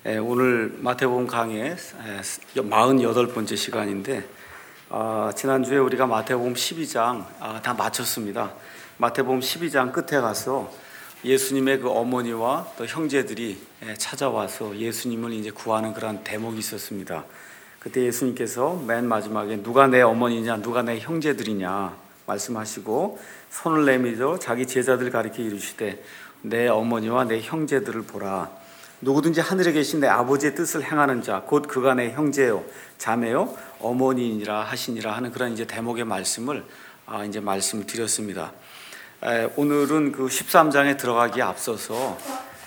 오늘 마태복음 강의 48번째 시간인데 지난주에 우리가 마태복음 12장 다 마쳤습니다. 마태복음 12장 끝에 가서 예수님의 그 어머니와 또 형제들이 찾아와서 예수님을 이제 구하는 그런 대목이 있었습니다. 그때 예수님께서 맨 마지막에 누가 내 어머니냐 누가 내 형제들이냐 말씀하시고 손을 내밀어 자기 제자들 가리켜 이르시되 내 어머니와 내 형제들을 보라. 누구든지 하늘에 계신 내 아버지의 뜻을 행하는 자 곧 그가 내 형제요 자매요 어머니니라 하시니라 하는 그런 이제 대목의 말씀을 이제 말씀드렸습니다. 오늘은 그 13장에 들어가기에 앞서서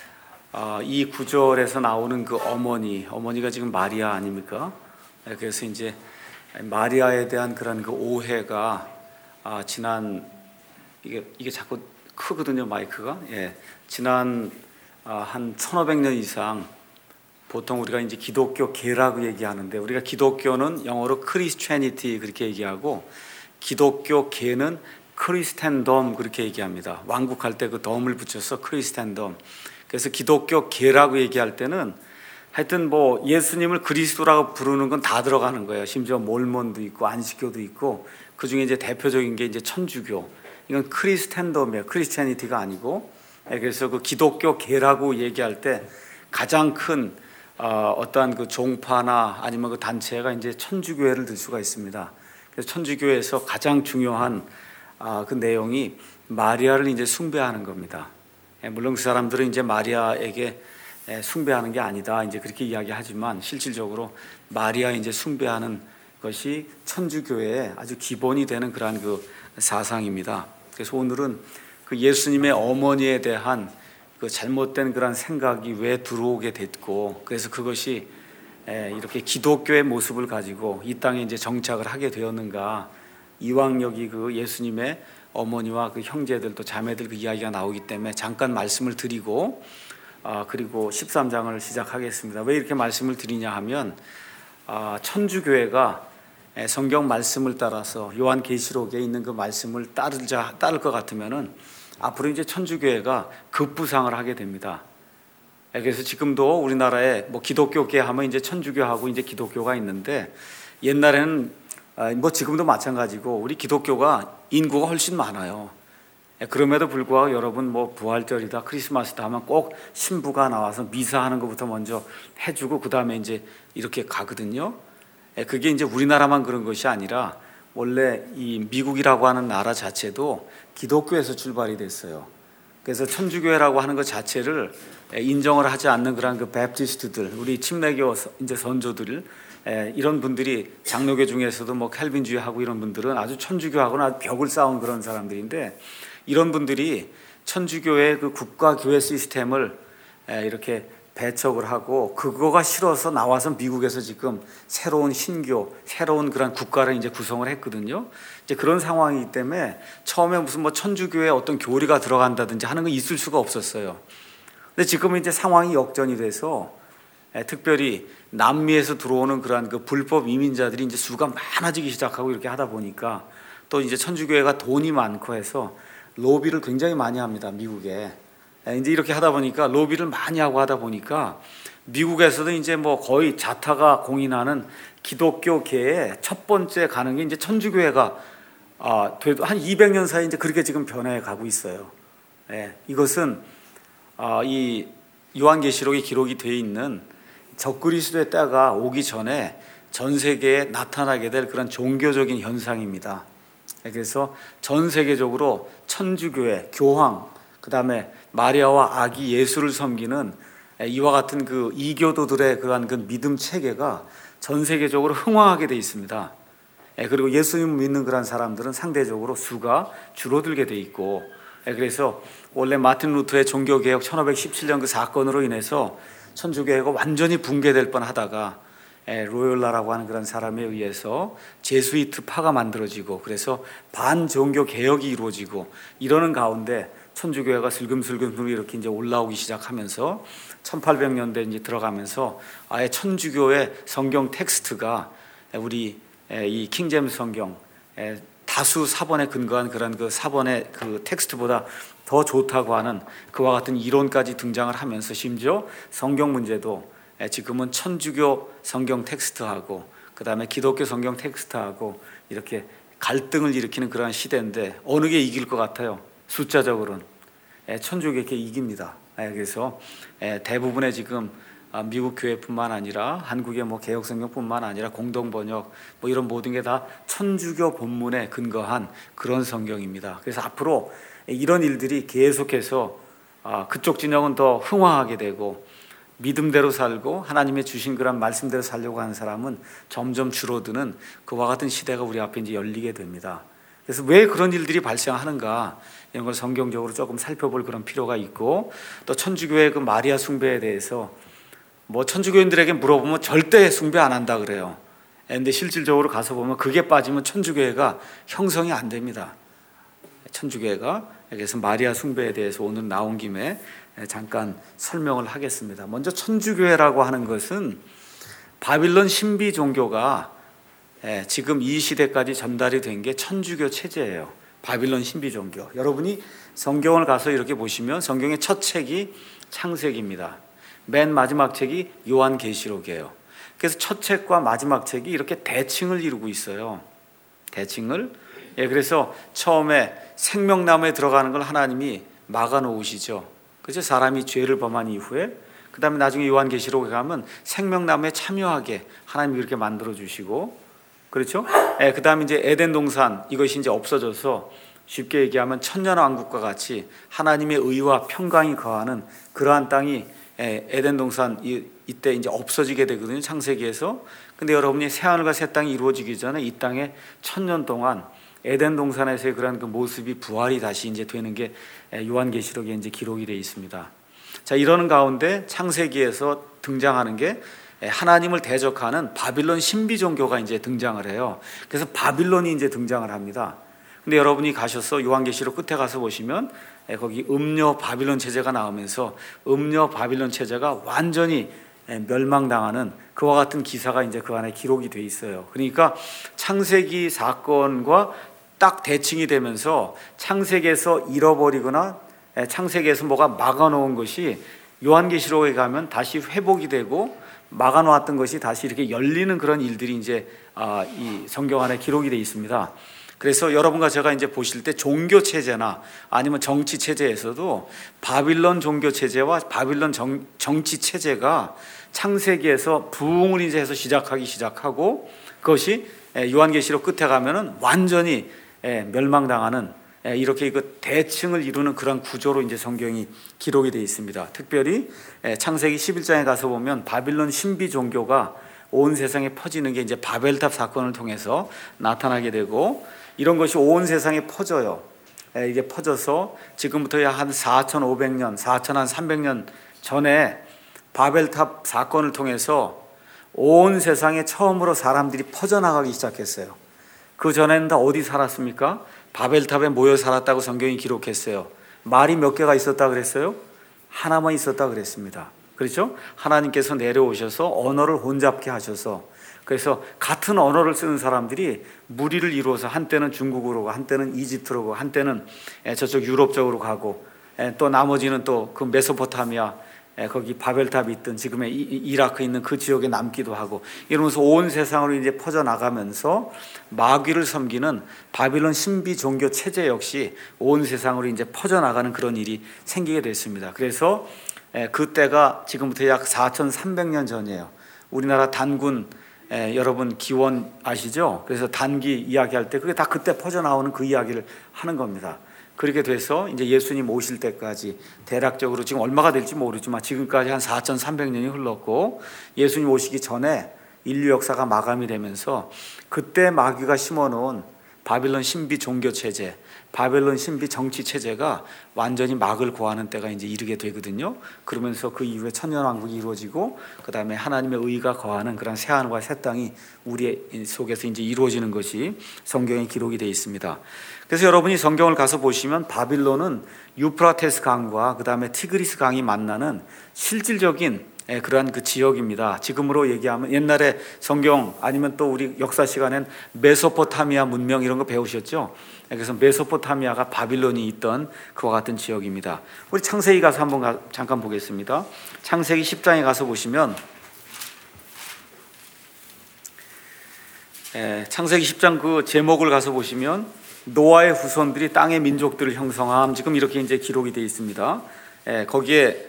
이 구절에서 나오는 그 어머니가 지금 마리아 아닙니까? 그래서 이제 마리아에 대한 그런 그 오해가 지난 이게 자꾸 크거든요, 마이크가. 지난 한 1500년 이상 보통 우리가 이제 기독교계라고 얘기하는데, 우리가 기독교는 영어로 크리스티애니티 그렇게 얘기하고 기독교계는 크리스텐덤 그렇게 얘기합니다. 왕국할 때 그 덤을 붙여서 크리스텐덤. 그래서 기독교계라고 얘기할 때는 하여튼 뭐 예수님을 그리스도라고 부르는 건 다 들어가는 거예요. 심지어 몰몬도 있고 안식교도 있고, 그 중에 이제 대표적인 게 이제 천주교. 이건 크리스텐덤이에요. 크리스티애니티가 아니고. 그래서 그 기독교계라고 얘기할 때 가장 큰 어떠한 그 종파나 아니면 그 단체가 이제 천주교회를 들 수가 있습니다. 그래서 천주교회에서 가장 중요한 그 내용이 마리아를 이제 숭배하는 겁니다. 물론 그 사람들은 이제 마리아에게 숭배하는 게 아니다 이제 그렇게 이야기하지만, 실질적으로 마리아 이제 숭배하는 것이 천주교회의 아주 기본이 되는 그러한 그 사상입니다. 그래서 오늘은 그 예수님의 어머니에 대한 그 잘못된 그런 생각이 왜 들어오게 됐고, 그래서 그것이 이렇게 기독교의 모습을 가지고 이 땅에 이제 정착을 하게 되었는가, 이왕 여기 그 예수님의 어머니와 그 형제들 또 자매들 그 이야기가 나오기 때문에 잠깐 말씀을 드리고 그리고 13장을 시작하겠습니다. 왜 이렇게 말씀을 드리냐 하면 천주교회가 성경 말씀을 따라서 요한계시록에 있는 그 말씀을 따를 것 같으면은 앞으로 이제 천주교회가 급부상을 하게 됩니다. 그래서 지금도 우리나라에 뭐 기독교계 하면 이제 천주교하고 이제 기독교가 있는데, 옛날에는 뭐 지금도 마찬가지고 우리 기독교가 인구가 훨씬 많아요. 그럼에도 불구하고 여러분 뭐 부활절이다 크리스마스다 하면 꼭 신부가 나와서 미사하는 것부터 먼저 해주고 그 다음에 이제 이렇게 가거든요. 그게 이제 우리나라만 그런 것이 아니라 원래 이 미국이라고 하는 나라 자체도 기독교에서 출발이 됐어요. 그래서 천주교회라고 하는 것 자체를 인정을 하지 않는 그런 그 베프티스트들, 우리 침례교 이제 선조들, 이런 분들이 장로교 중에서도 뭐 캘빈주의하고 이런 분들은 아주 천주교하고는 아주 벽을 쌓은 그런 사람들인데, 이런 분들이 천주교의 그 국가교회 시스템을 이렇게 배척을 하고 그거가 싫어서 나와서 미국에서 지금 새로운 신교, 새로운 그런 국가를 이제 구성을 했거든요. 이제 그런 상황이기 때문에 처음에 무슨 뭐 천주교에 어떤 교리가 들어간다든지 하는 건 있을 수가 없었어요. 근데 지금은 이제 상황이 역전이 돼서 특별히 남미에서 들어오는 그런 그 불법 이민자들이 이제 수가 많아지기 시작하고 이렇게 하다 보니까, 또 이제 천주교회가 돈이 많고 해서 로비를 굉장히 많이 합니다, 미국에. 이제 이렇게 하다 보니까 로비를 많이 하고 하다 보니까 미국에서도 이제 뭐 거의 자타가 공인하는 기독교계의 첫 번째 가는 게 이제 천주교회가 돼도 한 200년 사이 이제 그렇게 지금 변해 가고 있어요. 이것은 이 요한계시록에 기록이 되어 있는 적그리스도의 때가 오기 전에 전 세계에 나타나게 될 그런 종교적인 현상입니다. 그래서 전 세계적으로 천주교회, 교황, 그 다음에 마리아와 아기 예수를 섬기는 이와 같은 그 이교도들의 그러한 그 믿음 체계가 전 세계적으로 흥황하게 돼 있습니다. 그리고 예수님을 믿는 그런 사람들은 상대적으로 수가 줄어들게 돼 있고, 그래서 원래 마틴 루터의 종교개혁 1517년 그 사건으로 인해서 천주교회가 완전히 붕괴될 뻔하다가 로열라라고 하는 그런 사람에 의해서 제수이트파가 만들어지고, 그래서 반종교 개혁이 이루어지고 이러는 가운데 천주교회가 슬금슬금 이렇게 이제 올라오기 시작하면서 1800년대 이제 들어가면서 아예 천주교의 성경 텍스트가 우리 이 킹제임스 성경 다수 사본에 근거한 그런 그 사본의 그 텍스트보다 더 좋다고 하는 그와 같은 이론까지 등장을 하면서 심지어 성경 문제도 지금은 천주교 성경 텍스트하고 그 다음에 기독교 성경 텍스트하고 이렇게 갈등을 일으키는 그러한 시대인데 어느 게 이길 것 같아요? 숫자적으로는 천주교가 이깁니다. 그래서 대부분의 지금 미국 교회뿐만 아니라 한국의 개역 성경뿐만 아니라 공동 번역 이런 모든 게 다 천주교 본문에 근거한 그런 성경입니다. 그래서 앞으로 이런 일들이 계속해서 그쪽 진영은 더 흥황하게 되고 믿음대로 살고 하나님의 주신 그런 말씀대로 살려고 하는 사람은 점점 줄어드는 그와 같은 시대가 우리 앞에 이제 열리게 됩니다. 그래서 왜 그런 일들이 발생하는가 이런 걸 성경적으로 조금 살펴볼 그런 필요가 있고 또 천주교의 그 마리아 숭배에 대해서 천주교인들에게 물어보면 절대 숭배 안 한다 그래요. 근데 실질적으로 가서 보면 그게 빠지면 천주교회가 형성이 안 됩니다. 천주교회가. 그래서 마리아 숭배에 대해서 오늘 나온 김에 잠깐 설명을 하겠습니다. 먼저 천주교회라고 하는 것은 바빌론 신비 종교가 지금 이 시대까지 전달이 된 게 천주교 체제예요. 바빌론 신비 종교. 여러분이 성경을 가서 이렇게 보시면 성경의 첫 책이 창세기입니다. 맨 마지막 책이 요한계시록이에요. 그래서 첫 책과 마지막 책이 이렇게 대칭을 이루고 있어요. 대칭을. 그래서 처음에 생명나무에 들어가는 걸 하나님이 막아 놓으시죠. 그래서 사람이 죄를 범한 이후에 그 다음에 나중에 요한계시록에 가면 생명나무에 참여하게 하나님이 그렇게 만들어 주시고 그렇죠? 그 다음에 이제 에덴 동산 이것이 이제 없어져서 쉽게 얘기하면 천년왕국과 같이 하나님의 의와 평강이 거하는 그러한 땅이 에덴 동산 이때 이제 없어지게 되거든요. 창세기에서. 근데 여러분이 새하늘과 새 땅이 이루어지기 전에 이 땅에 1000년 동안 에덴 동산에서의 그런 그 모습이 부활이 다시 이제 되는 게 요한계시록에 이제 기록이 되어 있습니다. 자, 이러는 가운데 창세기에서 등장하는 게 하나님을 대적하는 바빌론 신비 종교가 이제 등장을 해요. 그래서 바빌론이 이제 등장을 합니다. 근데 여러분이 가셔서 요한계시록 끝에 가서 보시면 거기 음녀 바빌론 체제가 나오면서 음녀 바빌론 체제가 완전히 멸망당하는 그와 같은 기사가 이제 그 안에 기록이 돼 있어요. 그러니까 창세기 사건과 딱 대칭이 되면서 창세기에서 잃어버리거나 창세기에서 뭐가 막아놓은 것이 요한계시록에 가면 다시 회복이 되고 막아놓았던 것이 다시 이렇게 열리는 그런 일들이 이제 이 성경 안에 기록이 돼 있습니다. 그래서 여러분과 제가 이제 보실 때 종교 체제나 아니면 정치 체제에서도 바빌론 종교 체제와 바빌론 정치 체제가 창세기에서 부흥을 이제 해서 시작하고 그것이 요한계시록 끝에 가면은 완전히 멸망당하는 이렇게 그 대칭을 이루는 그런 구조로 이제 성경이 기록이 되어 있습니다. 특별히 창세기 11장에 가서 보면 바빌론 신비 종교가 온 세상에 퍼지는 게 이제 바벨탑 사건을 통해서 나타나게 되고 이런 것이 온 세상에 퍼져요. 이게 퍼져서 지금부터 한 4,500년, 4,300년 전에 바벨탑 사건을 통해서 온 세상에 처음으로 사람들이 퍼져나가기 시작했어요. 그 전에는 다 어디 살았습니까? 바벨탑에 모여 살았다고 성경이 기록했어요. 말이 몇 개가 있었다 그랬어요? 하나만 있었다 그랬습니다. 그렇죠? 하나님께서 내려오셔서 언어를 혼잡케 하셔서 그래서 같은 언어를 쓰는 사람들이 무리를 이루어서 한때는 중국으로 가고 한때는 이집트로 가고 한때는 저쪽 유럽 쪽으로 가고 또 나머지는 또 그 메소포타미아 거기 바벨탑이 있던 지금의 이라크에 있는 그 지역에 남기도 하고 이러면서 온 세상으로 이제 퍼져나가면서 마귀를 섬기는 바빌론 신비 종교 체제 역시 온 세상으로 이제 퍼져나가는 그런 일이 생기게 됐습니다. 그래서 그때가 지금부터 약 4,300년 전이에요. 우리나라 단군 여러분 기원 아시죠? 그래서 단기 이야기할 때 그게 다 그때 퍼져나오는 그 이야기를 하는 겁니다. 그렇게 돼서 이제 예수님 오실 때까지 대략적으로 지금 얼마가 될지 모르지만 지금까지 한 4,300년이 흘렀고 예수님 오시기 전에 인류 역사가 마감이 되면서 그때 마귀가 심어놓은 바빌론 신비 종교 체제, 바벨론 신비 정치 체제가 완전히 막을 고하는 때가 이제 이르게 되거든요. 그러면서 그 이후에 천년왕국이 이루어지고 그 다음에 하나님의 의가 거하는 그런 새하늘과 새 땅이 우리 속에서 이제 이루어지는 것이 성경에 기록이 되어 있습니다. 그래서 여러분이 성경을 가서 보시면 바빌론은 유프라테스 강과 그 다음에 티그리스 강이 만나는 실질적인 그러한 그 지역입니다. 지금으로 얘기하면 옛날에 성경 아니면 또 우리 역사 시간엔 메소포타미아 문명 이런 거 배우셨죠? 그래서 메소포타미아가 바빌론이 있던 그와 같은 지역입니다. 우리 창세기 가서 한번 잠깐 보겠습니다. 창세기 10장에 가서 보시면 창세기 10장 그 제목을 가서 보시면 노아의 후손들이 땅의 민족들을 형성함, 지금 이렇게 이제 기록이 되어 있습니다. 거기에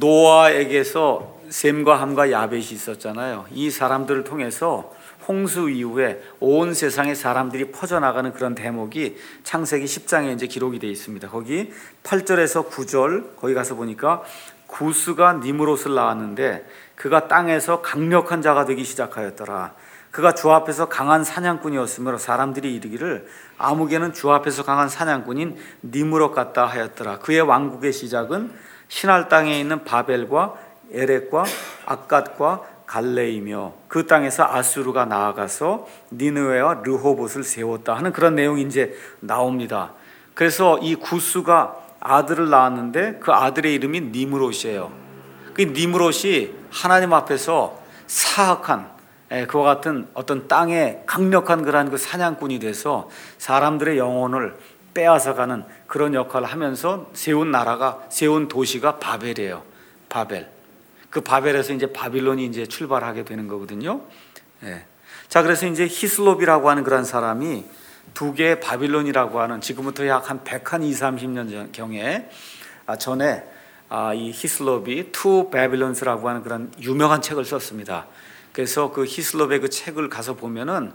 노아에게서 셈과 함과 야벳이 있었잖아요. 이 사람들을 통해서 홍수 이후에 온 세상에 사람들이 퍼져나가는 그런 대목이 창세기 10장에 이제 기록이 되어 있습니다. 거기 8절에서 9절 거기 가서 보니까 구스가 니므롯을 낳았는데 그가 땅에서 강력한 자가 되기 시작하였더라. 그가 주 앞에서 강한 사냥꾼이었으므로 사람들이 이르기를 아무개는 주 앞에서 강한 사냥꾼인 니므롯 같다 하였더라. 그의 왕국의 시작은 신할 땅에 있는 바벨과 에렉과 악갓과 갈레이며 그 땅에서 아수르가 나아가서 니느웨와 르호봇을 세웠다 하는 그런 내용이 이제 나옵니다. 그래서 이 구스가 아들을 낳았는데 그 아들의 이름이 니므롯이에요. 그 니므롯이 하나님 앞에서 사악한 그와 같은 어떤 땅에 강력한 그러한 그 사냥꾼이 돼서 사람들의 영혼을 빼앗아가는 그런 역할을 하면서 세운 도시가 바벨이에요. 바벨. 그 바벨에서 이제 바빌론이 이제 출발하게 되는 거거든요. 자, 그래서 이제 히슬롭이라고 하는 그런 사람이 두 개의 바빌론이라고 하는 지금부터 약 한 120-30년 경에 전에 이 히슬롭이 투 바빌론스라고 하는 그런 유명한 책을 썼습니다. 그래서 그 히슬롭의 그 책을 가서 보면은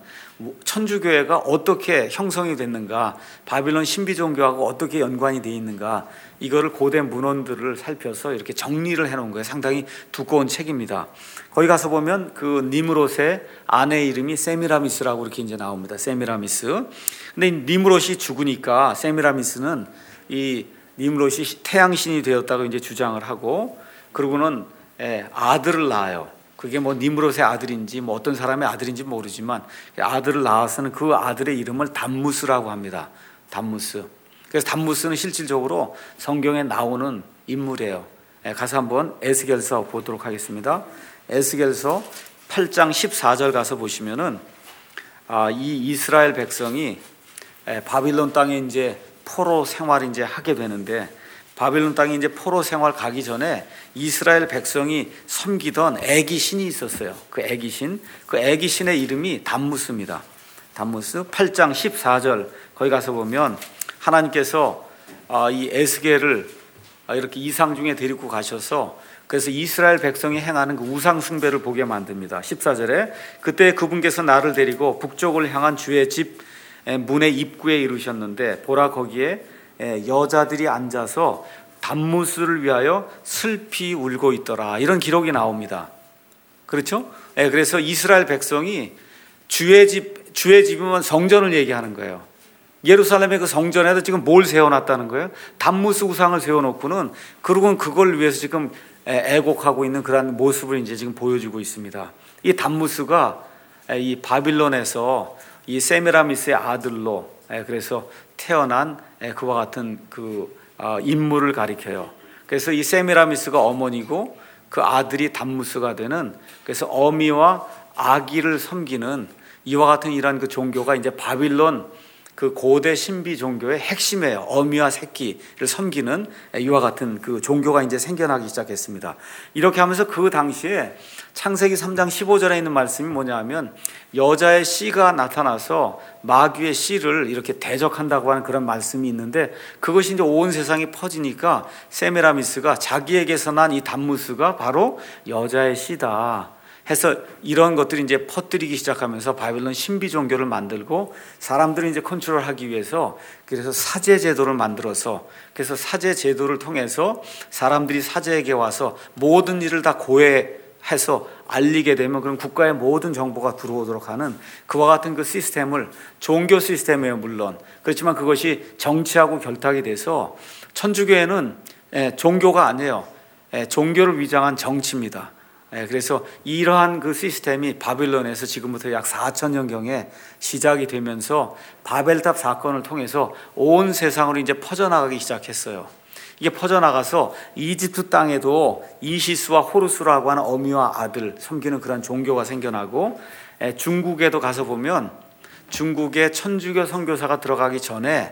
천주교회가 어떻게 형성이 됐는가, 바빌론 신비 종교하고 어떻게 연관이 되어 있는가, 이거를 고대 문헌들을 살펴서 이렇게 정리를 해놓은 거예요. 상당히 두꺼운 책입니다. 거기 가서 보면 그 니므롯의 아내 이름이 세미라미스라고 이렇게 이제 나옵니다. 세미라미스. 근데 이 니므롯이 죽으니까 세미라미스는 이 니므롯이 태양신이 되었다고 이제 주장을 하고, 그러고는 아들을 낳아요. 그게 뭐 니므롯의 아들인지 뭐 어떤 사람의 아들인지 모르지만 아들을 낳아서는 그 아들의 이름을 담무스라고 합니다. 담무스. 그래서 담무스는 실질적으로 성경에 나오는 인물이에요. 가서 한번 에스겔서 보도록 하겠습니다. 에스겔서 8장 14절 가서 보시면은 이 이스라엘 백성이 바빌론 땅에 이제 포로 생활 이제 하게 되는데, 바빌론 땅에 이제 포로 생활 가기 전에 이스라엘 백성이 섬기던 애기 신이 있었어요. 그 애기 신의 이름이 담무스입니다. 담무스 8장 14절 거기 가서 보면 하나님께서 이 에스겔을 이렇게 이상 중에 데리고 가셔서 그래서 이스라엘 백성이 행하는 그 우상 숭배를 보게 만듭니다. 14절에 그때 그분께서 나를 데리고 북쪽을 향한 주의 집 문의 입구에 이르셨는데 보라 거기에 여자들이 앉아서 담무스를 위하여 슬피 울고 있더라. 이런 기록이 나옵니다. 그렇죠? 그래서 이스라엘 백성이 주의 집이면 성전을 얘기하는 거예요. 예루살렘의 그 성전에도 지금 뭘 세워놨다는 거예요? 담무스 우상을 세워놓고는 그러고는 그걸 위해서 지금 애곡하고 있는 그런 모습을 이제 지금 보여주고 있습니다. 이 담무스가 이 바빌론에서 이 세미라미스의 아들로 그래서 태어난 그와 같은 그 인물을 가리켜요. 그래서 이 세미라미스가 어머니고 그 아들이 담무스가 되는, 그래서 어미와 아기를 섬기는 이와 같은 이러한 그 종교가 이제 바빌론 그 고대 신비 종교의 핵심이에요. 어미와 새끼를 섬기는 이와 같은 그 종교가 이제 생겨나기 시작했습니다. 이렇게 하면서 그 당시에 창세기 3장 15절에 있는 말씀이 뭐냐 하면 여자의 씨가 나타나서 마귀의 씨를 이렇게 대적한다고 하는 그런 말씀이 있는데, 그것이 이제 온 세상에 퍼지니까 세미라미스가 자기에게서 난 이 담무스가 바로 여자의 씨다 해서 이런 것들이 이제 퍼뜨리기 시작하면서 바빌론 신비 종교를 만들고 사람들을 이제 컨트롤하기 위해서 그래서 사제 제도를 만들어서, 그래서 사제 제도를 통해서 사람들이 사제에게 와서 모든 일을 다 고해해서 알리게 되면 그런 국가의 모든 정보가 들어오도록 하는 그와 같은 그 시스템을, 종교 시스템이에요 물론. 그렇지만 그것이 정치하고 결탁이 돼서 천주교회는 종교가 아니에요. 종교를 위장한 정치입니다. 그래서 이러한 그 시스템이 바빌론에서 지금부터 약 4,000년경에 시작이 되면서 바벨탑 사건을 통해서 온 세상으로 이제 퍼져나가기 시작했어요. 이게 퍼져나가서 이집트 땅에도 이시스와 호루스라고 하는 어미와 아들 섬기는 그런 종교가 생겨나고, 중국에도 가서 보면 중국의 천주교 선교사가 들어가기 전에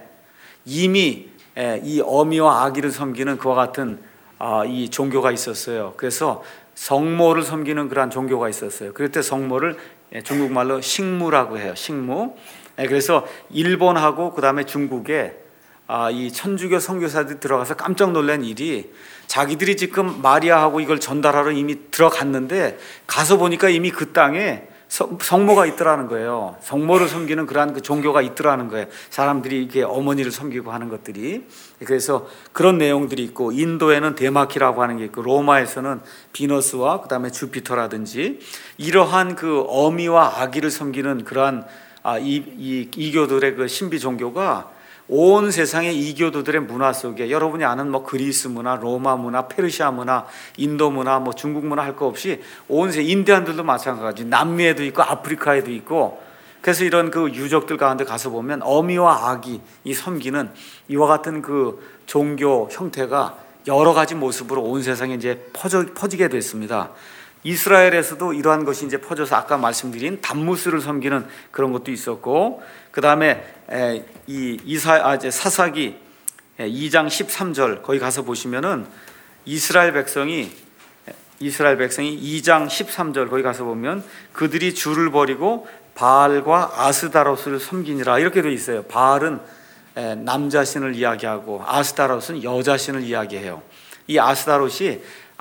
이미 이 어미와 아기를 섬기는 그와 같은 이 종교가 있었어요. 그래서 성모를 섬기는 그러한 종교가 있었어요. 그럴 때 성모를 중국말로 식무라고 해요. 식무. 그래서 일본하고 그다음에 중국에 이 천주교 선교사들이 들어가서 깜짝 놀란 일이, 자기들이 지금 마리아하고 이걸 전달하러 이미 들어갔는데 가서 보니까 이미 그 땅에 성모가 있더라는 거예요. 성모를 섬기는 그러한 그 종교가 있더라는 거예요. 사람들이 이렇게 어머니를 섬기고 하는 것들이. 그래서 그런 내용들이 있고, 인도에는 데마키라고 하는 게 있고, 로마에서는 비너스와 그다음에 주피터라든지 이러한 그 어미와 아기를 섬기는 그러한 이교들의 그 신비 종교가 온 세상의 이교도들의 문화 속에, 여러분이 아는 뭐 그리스 문화, 로마 문화, 페르시아 문화, 인도 문화, 뭐 중국 문화 할 거 없이 온 세계, 인디안들도 마찬가지, 남미에도 있고 아프리카에도 있고, 그래서 이런 그 유적들 가운데 가서 보면 어미와 아기 이 섬기는 이와 같은 그 종교 형태가 여러 가지 모습으로 온 세상에 이제 퍼지게 됐습니다. 이스라엘에서도 이러한 것이 이제 퍼져서 아까 말씀드린 담무스를 섬기는 그런 것도 있었고, 그 다음에 사사기 2장 13절 거기 가서 보시면은 이스라엘 백성이 2장 13절 거기 가서 보면 그들이 주를 버리고 바알과 아스다로스를 섬기니라 이렇게 되어 있어요. 바알은 남자신을 이야기하고 아스다로스는 여자신을 이야기해요. 이 아스다롯이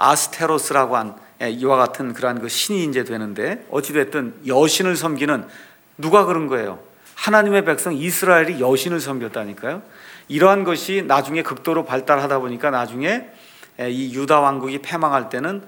아스테로스라고 한 이와 같은 그러한 그 신이 이제 되는데, 어찌됐든 여신을 섬기는, 누가 그런 거예요? 하나님의 백성 이스라엘이 여신을 섬겼다니까요. 이러한 것이 나중에 극도로 발달하다 보니까 나중에 이 유다 왕국이 패망할 때는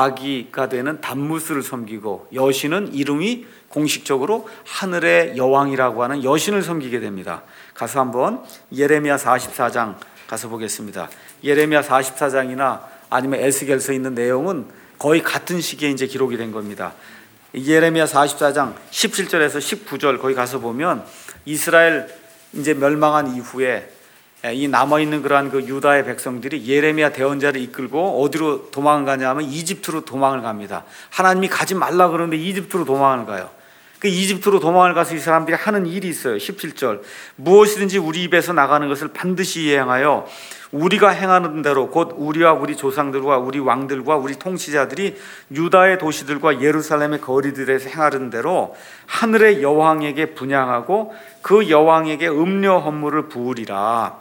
아기가 되는 담무스를 섬기고, 여신은 이름이 공식적으로 하늘의 여왕이라고 하는 여신을 섬기게 됩니다. 가서 한번 예레미야 44장 가서 보겠습니다. 예레미야 44장이나 아니면 에스겔서에 있는 내용은 거의 같은 시기에 이제 기록이 된 겁니다. 예레미야 44장 17절에서 19절 거기 가서 보면 이스라엘 이제 멸망한 이후에 이 남아있는 그러한 그 유다의 백성들이 예레미야 대언자를 이끌고 어디로 도망가냐 하면 이집트로 도망을 갑니다. 하나님이 가지 말라 그러는데 이집트로 도망을 가요. 그 이집트로 도망을 가서 이 사람들이 하는 일이 있어요. 17절, 무엇이든지 우리 입에서 나가는 것을 반드시 행하여 우리가 행하는 대로, 곧 우리와 우리 조상들과 우리 왕들과 우리 통치자들이 유다의 도시들과 예루살렘의 거리들에서 행하는 대로 하늘의 여왕에게 분향하고 그 여왕에게 음료 헌물을 부으리라.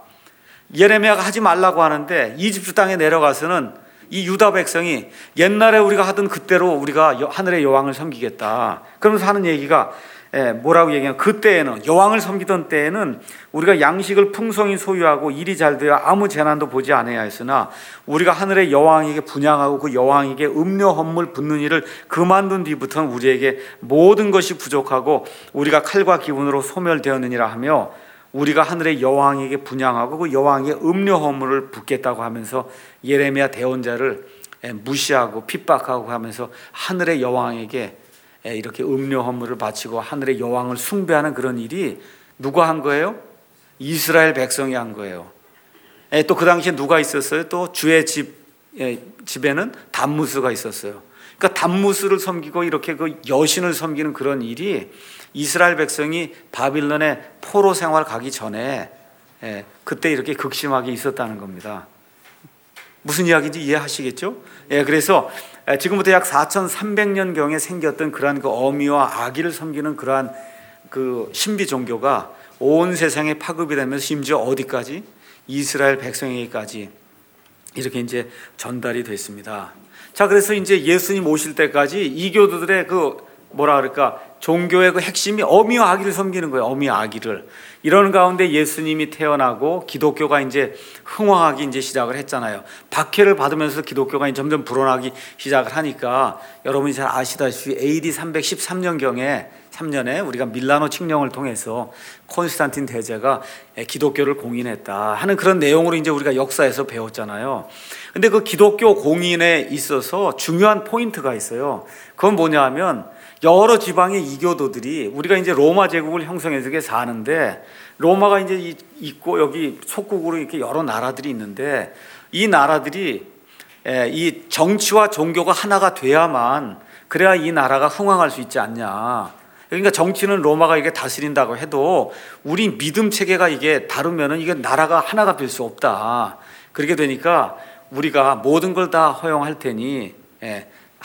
예레미야가 하지 말라고 하는데 이집트 땅에 내려가서는 이 유다 백성이 옛날에 우리가 하던 그때로 우리가 하늘의 여왕을 섬기겠다. 그러면서 하는 얘기가 뭐라고 얘기하면, 그때에는, 여왕을 섬기던 때에는 우리가 양식을 풍성히 소유하고 일이 잘 되어 아무 재난도 보지 않아야 했으나 우리가 하늘의 여왕에게 분향하고 그 여왕에게 음료 헌물 붓는 일을 그만둔 뒤부터는 우리에게 모든 것이 부족하고 우리가 칼과 기운으로 소멸되었느니라 하며 우리가 하늘의 여왕에게 분향하고 그 여왕에게 음료 헌물을 붓겠다고 하면서 예레미야 대언자를 무시하고 핍박하고 하면서 하늘의 여왕에게 이렇게 음료 헌물을 바치고 하늘의 여왕을 숭배하는 그런 일이 누가 한 거예요? 이스라엘 백성이 한 거예요. 또 그 당시에 누가 있었어요? 또 주의 집에는 담무스가 있었어요. 그러니까 담무스를 섬기고 이렇게 그 여신을 섬기는 그런 일이 이스라엘 백성이 바빌론의 포로 생활 가기 전에 그때 이렇게 극심하게 있었다는 겁니다. 무슨 이야기인지 이해하시겠죠? 그래서 지금부터 약 4,300년경에 생겼던 그러한 그 어미와 아기를 섬기는 그러한 그 신비 종교가 온 세상에 파급이 되면서 심지어 어디까지? 이스라엘 백성에게까지 이렇게 이제 전달이 됐습니다. 자, 그래서 이제 예수님 오실 때까지 이교도들의 그 뭐라 그럴까, 종교의 그 핵심이 어미와 아기를 섬기는 거예요. 어미와 아기를. 이런 가운데 예수님이 태어나고 기독교가 이제 흥왕하기 이제 시작을 했잖아요. 박해를 받으면서 기독교가 점점 불어나기 시작을 하니까 여러분이 잘 아시다시피 AD 313년에 우리가 밀라노 칙령을 통해서 콘스탄틴 대제가 기독교를 공인했다 하는 그런 내용으로 이제 우리가 역사에서 배웠잖아요. 근데 그 기독교 공인에 있어서 중요한 포인트가 있어요. 그건 뭐냐 하면, 여러 지방의 이교도들이, 우리가 이제 로마 제국을 형성해서 사는데 로마가 이제 있고 여기 속국으로 이렇게 여러 나라들이 있는데, 이 나라들이 이 정치와 종교가 하나가 돼야만, 그래야 이 나라가 흥왕할 수 있지 않냐. 그러니까 정치는 로마가 이게 다스린다고 해도 우리 믿음 체계가 이게 다르면은 이게 나라가 하나가 될 수 없다. 그렇게 되니까 우리가 모든 걸 다 허용할 테니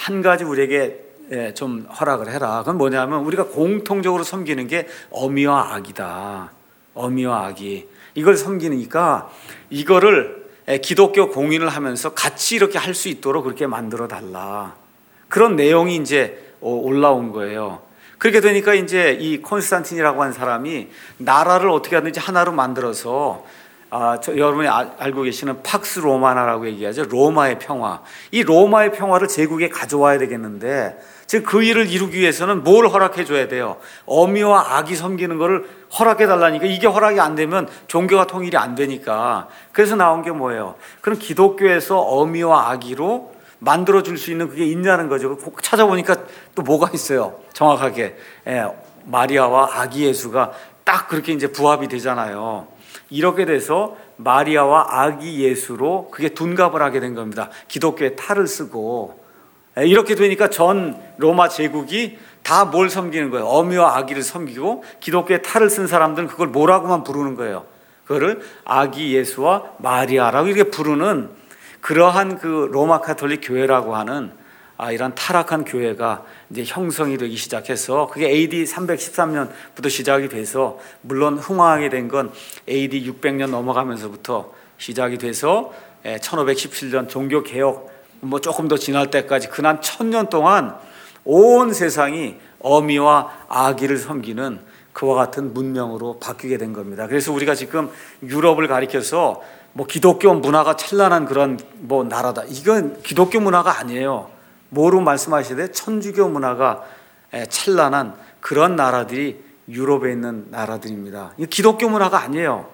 한 가지 우리에게 좀 허락을 해라. 그건 뭐냐면 우리가 공통적으로 섬기는 게 어미와 아기다. 어미와 아기. 이걸 섬기니까 이거를 기독교 공인을 하면서 같이 이렇게 할 수 있도록 그렇게 만들어 달라. 그런 내용이 이제 올라온 거예요. 그렇게 되니까 이제 이 콘스탄틴이라고 한 사람이 나라를 어떻게 하든지 하나로 만들어서 여러분이 알고 계시는 팍스 로마나라고 얘기하죠. 로마의 평화. 이 로마의 평화를 제국에 가져와야 되겠는데 즉 그 일을 이루기 위해서는 뭘 허락해 줘야 돼요? 어미와 아기 섬기는 거를 허락해 달라니까 이게 허락이 안 되면 종교가 통일이 안 되니까 그래서 나온 게 뭐예요? 그럼 기독교에서 어미와 아기로 만들어줄 수 있는 그게 있냐는 거죠. 찾아보니까 또 뭐가 있어요. 정확하게 마리아와 아기 예수가 딱 그렇게 이제 부합이 되잖아요. 이렇게 돼서 마리아와 아기 예수로 그게 둔갑을 하게 된 겁니다. 기독교의 탈을 쓰고 이렇게 되니까 전 로마 제국이 다 뭘 섬기는 거예요? 어미와 아기를 섬기고 기독교의 탈을 쓴 사람들은 그걸 뭐라고만 부르는 거예요. 그거를 아기 예수와 마리아라고 이렇게 부르는 그러한 그 로마 카톨릭 교회라고 하는 이런 타락한 교회가 이제 형성이 되기 시작해서 그게 AD 313년부터 시작이 돼서 물론 흥황하게 된 건 AD 600년 넘어가면서부터 시작이 돼서 1517년 종교개혁 조금 더 지날 때까지 그난 1000년 동안 온 세상이 어미와 아기를 섬기는 그와 같은 문명으로 바뀌게 된 겁니다. 그래서 우리가 지금 유럽을 가리켜서 기독교 문화가 찬란한 그런 나라다. 이건 기독교 문화가 아니에요. 뭐로 말씀하시되 천주교 문화가 찬란한 그런 나라들이 유럽에 있는 나라들입니다. 이거 기독교 문화가 아니에요.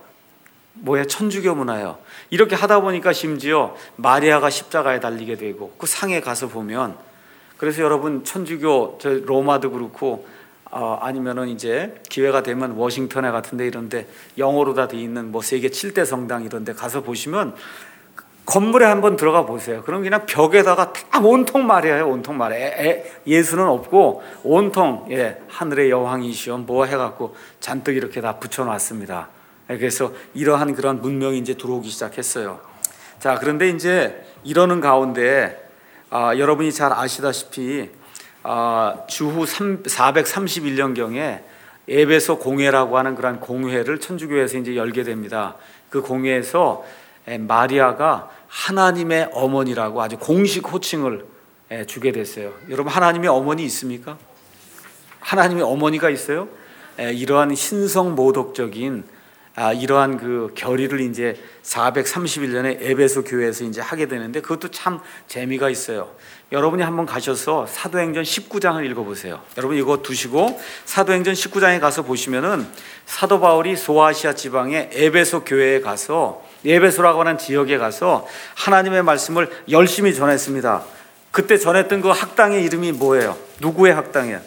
천주교 문화예요. 이렇게 하다 보니까 심지어 마리아가 십자가에 달리게 되고 그 상에 가서 보면 그래서 여러분 천주교 로마도 그렇고 아니면은 이제 기회가 되면 워싱턴에 같은데 이런데 영어로 다 돼 있는 세계 7대 성당 이런데 가서 보시면 건물에 한번 들어가 보세요. 그럼 그냥 벽에다가 다 온통 마리아예요. 온통 마리아. 예수는 없고 온통 하늘의 여왕이시여 해갖고 잔뜩 이렇게 다 붙여놨습니다. 그래서 이러한 그런 문명이 이제 들어오기 시작했어요. 자, 그런데 이제 이러는 가운데 여러분이 잘 아시다시피 주후 431년경에 에베소 공회라고 하는 그런 공회를 천주교에서 이제 열게 됩니다. 그 공회에서 마리아가 하나님의 어머니라고 아주 공식 호칭을 주게 됐어요. 여러분 하나님의 어머니 있습니까? 하나님의 어머니가 있어요? 이러한 신성 모독적인 이러한 그 결의를 이제 431년에 에베소 교회에서 이제 하게 되는데 그것도 참 재미가 있어요. 여러분이 한번 가셔서 사도행전 19장을 읽어보세요. 여러분 이거 두시고 사도행전 19장에 가서 보시면은 사도 바울이 소아시아 지방의 에베소 교회에 가서 에베소라고 하는 지역에 가서 하나님의 말씀을 열심히 전했습니다. 그때 전했던 그 학당의 이름이 뭐예요? 누구의 학당이에요?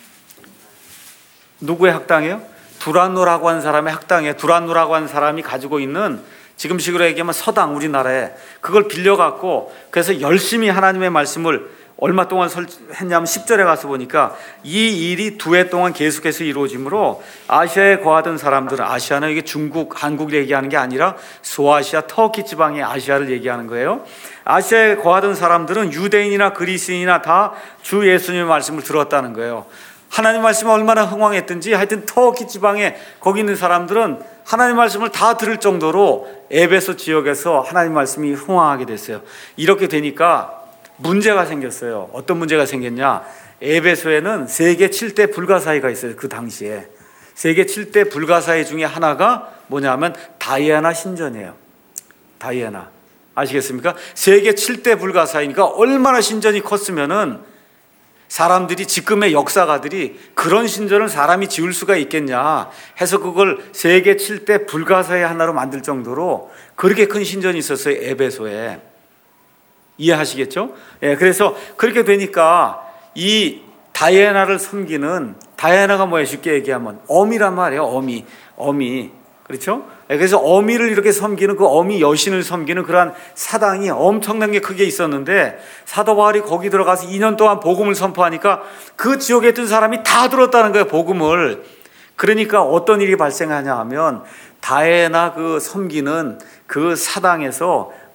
누구의 학당이에요? 두란노라고 하는 사람의 학당에 두란노라고 하는 사람이 가지고 있는 지금식으로 얘기하면 서당 우리나라에 그걸 빌려갖고 그래서 열심히 하나님의 말씀을 얼마 동안 했냐면 10절에 가서 보니까 이 일이 2해 동안 계속해서 이루어지므로 아시아에 거하던 사람들은 아시아는 이게 중국, 한국을 얘기하는 게 아니라 소아시아, 터키 지방의 아시아를 얘기하는 거예요. 아시아에 거하던 사람들은 유대인이나 그리스인이나 다 주 예수님의 말씀을 들었다는 거예요. 하나님 말씀이 얼마나 흥왕했든지 하여튼 터키 지방에 거기 있는 사람들은 하나님 말씀을 다 들을 정도로 에베소 지역에서 하나님 말씀이 흥왕하게 됐어요. 이렇게 되니까 문제가 생겼어요. 어떤 문제가 생겼냐? 에베소에는 세계 7대 불가사의가 있어요. 그 당시에 세계 7대 불가사의 중에 하나가 뭐냐면 다이애나 신전이에요. 다이애나 아시겠습니까? 세계 7대 불가사의니까 얼마나 신전이 컸으면은 사람들이 지금의 역사가들이 그런 신전을 사람이 지을 수가 있겠냐 해서 그걸 세계 7대 불가사의 하나로 만들 정도로 그렇게 큰 신전이 있었어요. 에베소에. 이해하시겠죠? 그래서 그렇게 되니까 이 다이애나를 섬기는 다이애나가 뭐예요? 쉽게 얘기하면 어미란 말이에요. 어미. 그렇죠? 그래서 어미를 이렇게 섬기는 그 어미 여신을 섬기는 그러한 사당이 엄청난 게 크게 있었는데 사도 바울이 거기 들어가서 2년 동안 복음을 선포하니까 그 지역에 있던 사람이 다 들었다는 거예요. 복음을. 그러니까 어떤 일이 발생하냐 하면 다이애나 그 섬기는 그 사당에서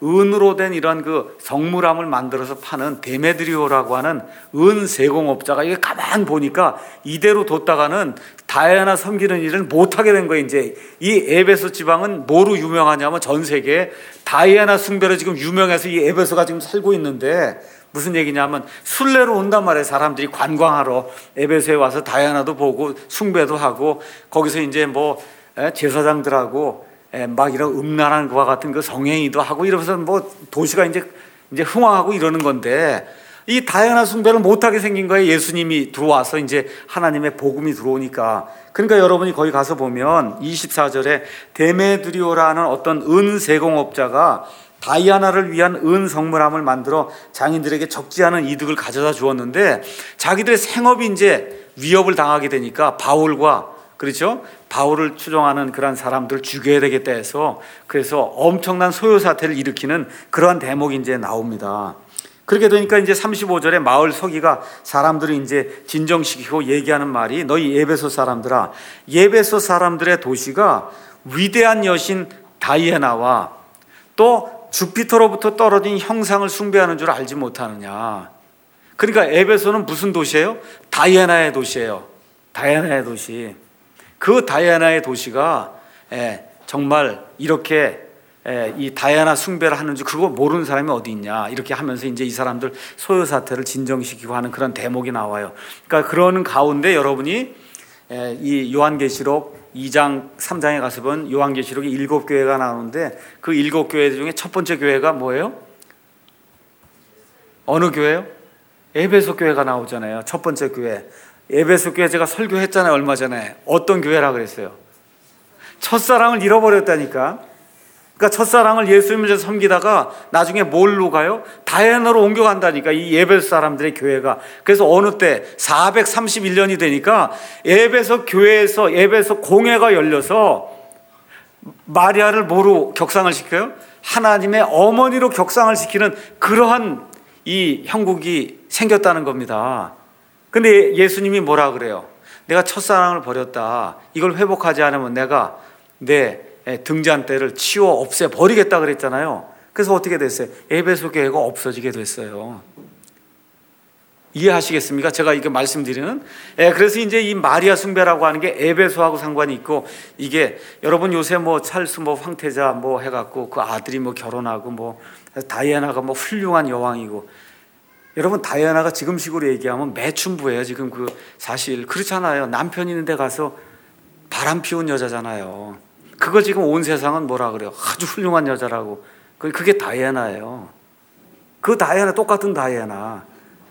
은으로 된 이런 그 성물함을 만들어서 파는 데메드리오라고 하는 은 세공업자가 이게 가만 보니까 이대로 뒀다가는 다이아나 섬기는 일을 못하게 된 거예요. 이제 이 에베소 지방은 뭐로 유명하냐면 전 세계에 다이아나 숭배로 지금 유명해서 이 에베소가 지금 살고 있는데, 무슨 얘기냐면 순례로 온단 말이에요. 사람들이 관광하러 에베소에 와서 다이아나도 보고 숭배도 하고, 거기서 이제 뭐 제사장들하고 막 이런 음란한 것과 같은 그 성행위도 하고 이러면서 뭐 도시가 이제 흥왕하고 이러는 건데, 이 다이아나 숭배를 못하게 생긴 거예요. 예수님이 들어와서 이제 하나님의 복음이 들어오니까. 그러니까 여러분이 거기 가서 보면 24절에 데메드리오라는 어떤 은 세공업자가 다이아나를 위한 은 성물함을 만들어 장인들에게 적지 않은 이득을 가져다 주었는데, 자기들의 생업이 이제 위협을 당하게 되니까 바울과, 그렇죠? 바울을 추종하는 그런 사람들 죽여야 되겠다 해서, 그래서 엄청난 소요 사태를 일으키는 그러한 대목이 이제 나옵니다. 그렇게 되니까 이제 35절에 마을 서기가 사람들을 이제 진정시키고 얘기하는 말이, 너희 에베소 사람들아, 에베소 사람들의 도시가 위대한 여신 다이애나와 또 주피터로부터 떨어진 형상을 숭배하는 줄 알지 못하느냐. 그러니까 에베소는 무슨 도시예요? 다이애나의 도시예요. 다이애나의 도시. 그 다이애나의 도시가 정말 이렇게 이 다이아나 숭배를 하는 줄 그거 모르는 사람이 어디 있냐, 이렇게 하면서 이제 이 사람들 소요 사태를 진정시키고 하는 그런 대목이 나와요. 그러니까 그러는 가운데 여러분이 이 요한계시록 2장 3장에 가서 본 요한계시록이 7교회가 나오는데, 그 7교회 중에 첫 번째 교회가 뭐예요? 어느 교회요? 에베소 교회가 나오잖아요. 첫 번째 교회. 에베소 교회 제가 설교했잖아요, 얼마 전에. 어떤 교회라 그랬어요? 첫사랑을 잃어버렸다니까. 그러니까 첫사랑을 예수님을 섬기다가 나중에 뭘로 가요? 다이아나로 옮겨간다니까, 이 에베소 사람들의 교회가. 그래서 어느 때 431년이 되니까 에베소 교회에서 에베소 공회가 열려서 마리아를 뭐로 격상을 시켜요? 하나님의 어머니로 격상을 시키는 그러한 이 형국이 생겼다는 겁니다. 근데 예수님이 뭐라 그래요? 내가 첫사랑을 버렸다, 이걸 회복하지 않으면 내가 내 등잔대를 치워 없애 버리겠다 그랬잖아요. 그래서 어떻게 됐어요? 에베소 교회가 없어지게 됐어요. 이해하시겠습니까? 제가 이게 말씀드리는. 그래서 이제 이 마리아 숭배라고 하는 게 에베소하고 상관이 있고, 이게 여러분 요새 뭐 찰스 뭐 황태자 뭐 해갖고 그 아들이 뭐 결혼하고 뭐 다이아나가 뭐 훌륭한 여왕이고, 여러분 다이아나가 지금식으로 얘기하면 매춘부예요. 지금 그 사실 그렇잖아요. 남편 있는 데 가서 바람 피운 여자잖아요. 그거 지금 온 세상은 뭐라 그래요? 아주 훌륭한 여자라고. 그게 다이애나예요. 그 다이애나, 똑같은 다이애나.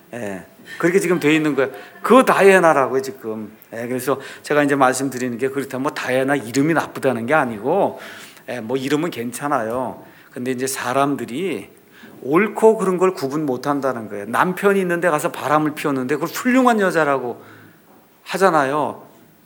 그렇게 지금 돼 있는 거예요. 그 다이애나라고요, 지금. 그래서 제가 이제 말씀드리는 게, 그렇다면 뭐 다이애나 이름이 나쁘다는 게 아니고, 뭐 이름은 괜찮아요. 근데 이제 사람들이 옳고 그런 걸 구분 못 한다는 거예요. 남편이 있는데 가서 바람을 피웠는데 그걸 훌륭한 여자라고 하잖아요.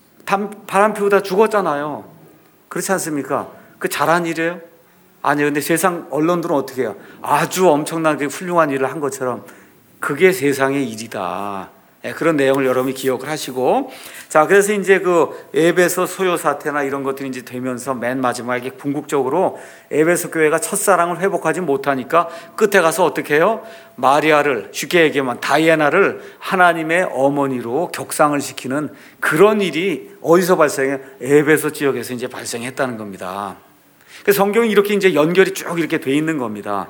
바람 피우다 죽었잖아요. 그렇지 않습니까? 그 잘한 일이에요? 아니요. 근데 세상 언론들은 어떻게 해요? 아주 엄청나게 훌륭한 일을 한 것처럼 그게 세상의 일이다. 그런 내용을 여러분이 기억을 하시고, 자, 그래서 이제 그 에베소 소요 사태나 이런 것들이 이제 되면서 맨 마지막에 궁극적으로 에베소 교회가 첫사랑을 회복하지 못하니까 끝에 가서 어떻게 해요? 마리아를, 쉽게 얘기하면 다이애나를 하나님의 어머니로 격상을 시키는 그런 일이 어디서 발생해요? 에베소 지역에서 이제 발생했다는 겁니다. 그래서 성경이 이렇게 이제 연결이 쭉 이렇게 돼 있는 겁니다.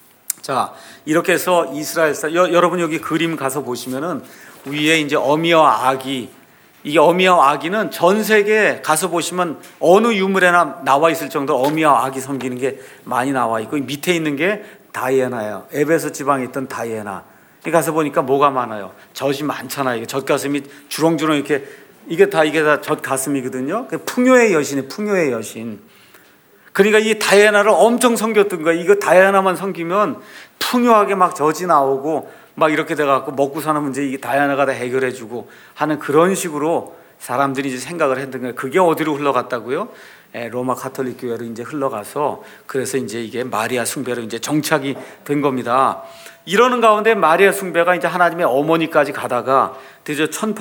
자, 이렇게 해서 이스라엘 여러분 여기 그림 가서 보시면은 위에 이제 어미와 아기, 이게 어미와 아기는 전 세계에 가서 보시면 어느 유물에나 나와 있을 정도로 어미와 아기 섬기는 게 많이 나와 있고, 밑에 있는 게 다이애나예요. 에베소 지방에 있던 다이애나. 가서 보니까 뭐가 많아요? 젖이 많잖아요. 젖가슴이 주렁주렁 이렇게, 이게 다 젖가슴이거든요. 풍요의 여신이, 풍요의 여신. 그러니까 이 다이애나를 엄청 섬겼던 거예요. 이거 다이애나만 섬기면 풍요하게 막 젖이 나오고 막 이렇게 돼갖고 먹고 사는 문제 이게 다이애나가 다 해결해주고 하는 그런 식으로 사람들이 이제 생각을 했던 거예요. 그게 어디로 흘러갔다고요? 로마 가톨릭 교회로 이제 흘러가서, 그래서 이제 이게 마리아 숭배로 이제 정착이 된 겁니다. 이러는 가운데 마리아 숭배가 이제 하나님의 어머니까지 가다가 드디어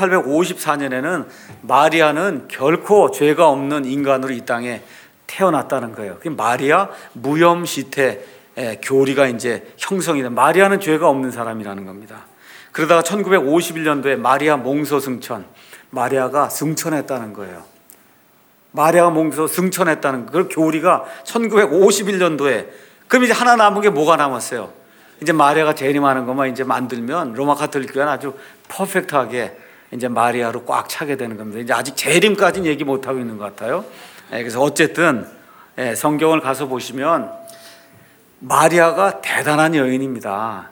1854년에는 마리아는 결코 죄가 없는 인간으로 이 땅에 태어났다는 거예요. 그 마리아 무염시태, 교리가 이제 형성이 돼. 마리아는 죄가 없는 사람이라는 겁니다. 그러다가 1951년도에 마리아 몽소 승천, 마리아가 승천했다는 거예요. 마리아가 몽소 승천했다는 그 교리가 1951년도에. 그럼 이제 하나 남은 게 뭐가 남았어요? 이제 마리아가 재림하는 것만 이제 만들면 로마 가톨릭 교회는 아주 퍼펙트하게 이제 마리아로 꽉 차게 되는 겁니다. 이제 아직 재림까지는 얘기 못 하고 있는 것 같아요. 그래서 어쨌든 성경을 가서 보시면 마리아가 대단한 여인입니다.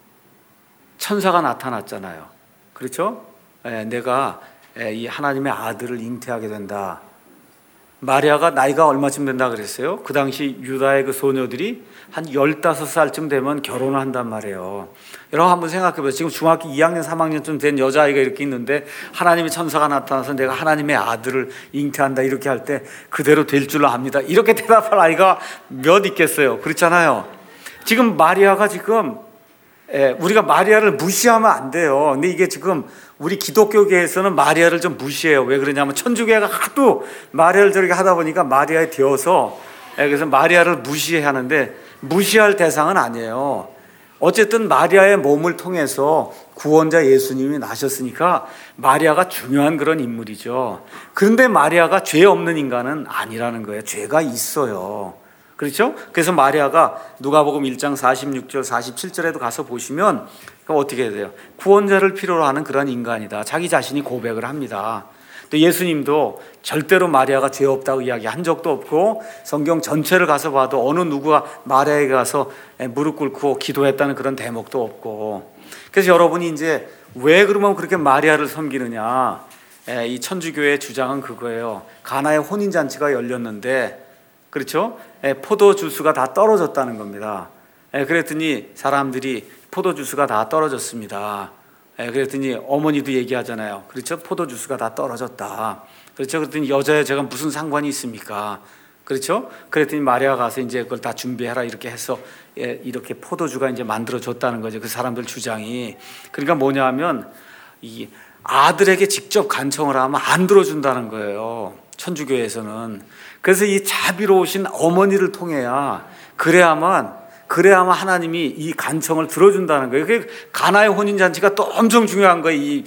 천사가 나타났잖아요. 그렇죠? 내가 이 하나님의 아들을 잉태하게 된다. 마리아가 나이가 얼마쯤 된다 그랬어요? 그 당시 유다의 그 소녀들이 한 15살쯤 되면 결혼을 한단 말이에요. 여러분 한번 생각해 보세요. 지금 중학교 2학년, 3학년쯤 된 여자아이가 이렇게 있는데 하나님의 천사가 나타나서 내가 하나님의 아들을 잉태한다 이렇게 할 때 그대로 될 줄로 압니다. 이렇게 대답할 아이가 몇 있겠어요? 그렇잖아요. 지금 마리아가 지금 우리가 마리아를 무시하면 안 돼요. 근데 이게 지금 우리 기독교계에서는 마리아를 좀 무시해요. 왜 그러냐면 천주교회가 하도 마리아를 저렇게 하다 보니까 마리아에 되어서 그래서 마리아를 무시하는데 무시할 대상은 아니에요. 어쨌든 마리아의 몸을 통해서 구원자 예수님이 나셨으니까 마리아가 중요한 그런 인물이죠. 그런데 마리아가 죄 없는 인간은 아니라는 거예요. 죄가 있어요. 그렇죠? 그래서 마리아가 누가복음 1장 46절 47절에도 가서 보시면 어떻게 해야 돼요? 구원자를 필요로 하는 그런 인간이다. 자기 자신이 고백을 합니다. 또 예수님도 절대로 마리아가 죄 없다고 이야기한 적도 없고 성경 전체를 가서 봐도 어느 누구가 마리아에게 가서 무릎 꿇고 기도했다는 그런 대목도 없고. 그래서 여러분이 이제 왜 그러면 그렇게 마리아를 섬기느냐? 이 천주교의 주장은 그거예요. 가나의 혼인잔치가 열렸는데 그렇죠? 포도주스가 다 떨어졌다는 겁니다. 그랬더니 사람들이 포도주스가 다 떨어졌습니다. 그랬더니 어머니도 얘기하잖아요. 그렇죠? 포도주스가 다 떨어졌다. 그렇죠? 그랬더니 여자의 제가 무슨 상관이 있습니까? 그렇죠? 그랬더니 마리아가 가서 이제 그걸 다 준비해라 이렇게 해서 이렇게 포도주가 이제 만들어졌다는 거죠. 그 사람들 주장이. 그러니까 뭐냐 하면 이 아들에게 직접 간청을 하면 안 들어준다는 거예요. 천주교에서는. 그래서 이 자비로우신 어머니를 통해야 그래야만 하나님이 이 간청을 들어준다는 거예요. 그게 가나의 혼인잔치가 또 엄청 중요한 거예요. 이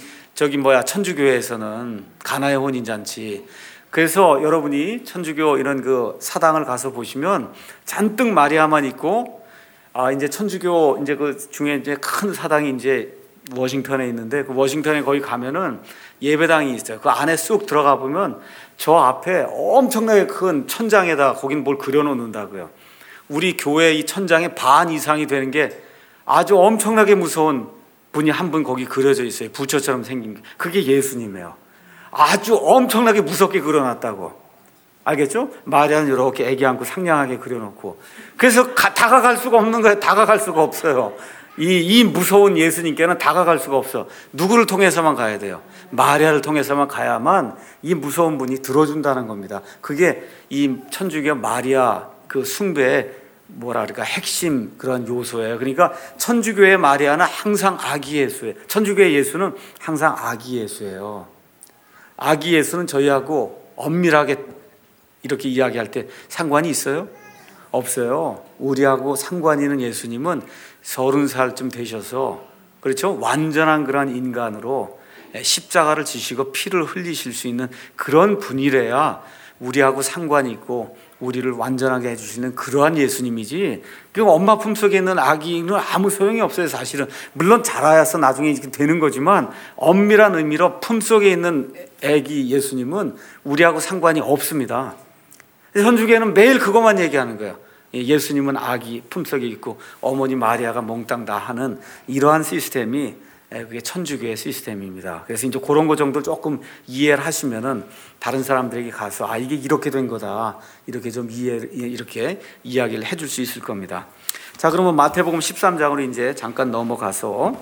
천주교에서는 가나의 혼인잔치. 그래서 여러분이 천주교 이런 그 사당을 가서 보시면 잔뜩 마리아만 있고 이제 천주교 이제 그 중에 이제 큰 사당이 이제 워싱턴에 있는데 그 워싱턴에 거기 가면은 예배당이 있어요. 그 안에 쑥 들어가 보면 저 앞에 엄청나게 큰 천장에다 거긴 뭘 그려놓는다고요. 우리 교회 이 천장의 반 이상이 되는 게 아주 엄청나게 무서운 분이 한 분 거기 그려져 있어요. 부처처럼 생긴 게. 그게 예수님이에요. 아주 엄청나게 무섭게 그려놨다고. 알겠죠? 마리아는 이렇게 애기 안고 상냥하게 그려놓고. 그래서 다가갈 수가 없는 거예요. 다가갈 수가 없어요. 이 무서운 예수님께는 다가갈 수가 없어. 누구를 통해서만 가야 돼요? 마리아를 통해서만 가야만 이 무서운 분이 들어준다는 겁니다. 그게 이 천주교 마리아 그 숭배의 뭐랄까 핵심 그런 요소예요. 그러니까 천주교의 마리아는 항상 아기 예수예요. 천주교의 예수는 항상 아기 예수예요. 아기 예수는 저희하고 엄밀하게 이렇게 이야기할 때 상관이 있어요? 없어요. 우리하고 상관이 있는 예수님은 30살쯤 되셔서 그렇죠? 완전한 그런 인간으로 십자가를 지시고 피를 흘리실 수 있는 그런 분이래야 우리하고 상관이 있고 우리를 완전하게 해주시는 그러한 예수님이지. 그 엄마 품속에 있는 아기는 아무 소용이 없어요. 사실은 물론 자라야서 나중에 이렇게 되는 거지만 엄밀한 의미로 품속에 있는 아기 예수님은 우리하고 상관이 없습니다. 천주교는 매일 그것만 얘기하는 거예요. 예수님은 아기 품속에 있고 어머니 마리아가 몽땅 다 하는 이러한 시스템이 그게 천주교의 시스템입니다. 그래서 이제 그런 거 정도 조금 이해를 하시면은 다른 사람들에게 가서 이게 이렇게 된 거다 이렇게 좀 이렇게 이야기를 해줄 수 있을 겁니다. 자, 그러면 마태복음 13장으로 이제 잠깐 넘어가서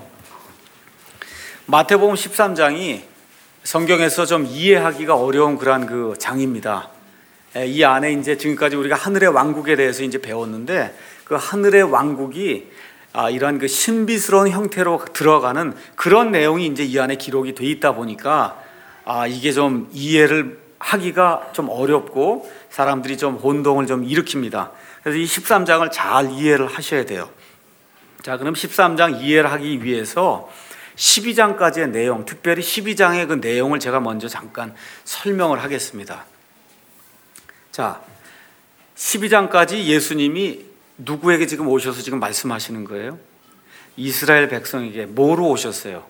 마태복음 13장이 성경에서 좀 이해하기가 어려운 그러한 그 장입니다. 이 안에 이제 지금까지 우리가 하늘의 왕국에 대해서 이제 배웠는데 그 하늘의 왕국이 이런 그 신비스러운 형태로 들어가는 그런 내용이 이제 이 안에 기록이 돼 있다 보니까 이게 좀 이해를 하기가 좀 어렵고 사람들이 좀 혼동을 좀 일으킵니다. 그래서 이 13장을 잘 이해를 하셔야 돼요. 자, 그럼 13장 이해를 하기 위해서 12장까지의 내용, 특별히 12장의 그 내용을 제가 먼저 잠깐 설명을 하겠습니다. 자, 12장까지 예수님이 누구에게 지금 오셔서 지금 말씀하시는 거예요? 이스라엘 백성에게 뭐로 오셨어요?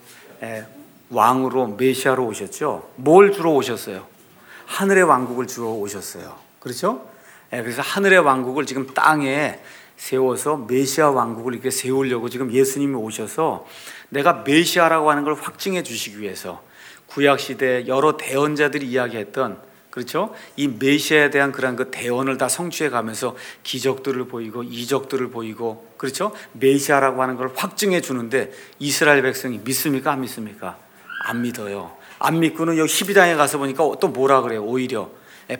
왕으로, 메시아로 오셨죠. 뭘 주러 오셨어요? 하늘의 왕국을 주러 오셨어요. 그렇죠? 그래서 하늘의 왕국을 지금 땅에 세워서 메시아 왕국을 이렇게 세우려고 지금 예수님이 오셔서 내가 메시아라고 하는 걸 확증해 주시기 위해서 구약시대 여러 대언자들이 이야기했던, 그렇죠? 이 메시아에 대한 그런 그 대언을 다 성취해 가면서 기적들을 보이고 이적들을 보이고, 그렇죠? 메시아라고 하는 걸 확증해 주는데 이스라엘 백성이 믿습니까? 안 믿습니까? 안 믿어요. 안 믿고는 여기 12장에 가서 보니까 또 뭐라 그래요? 오히려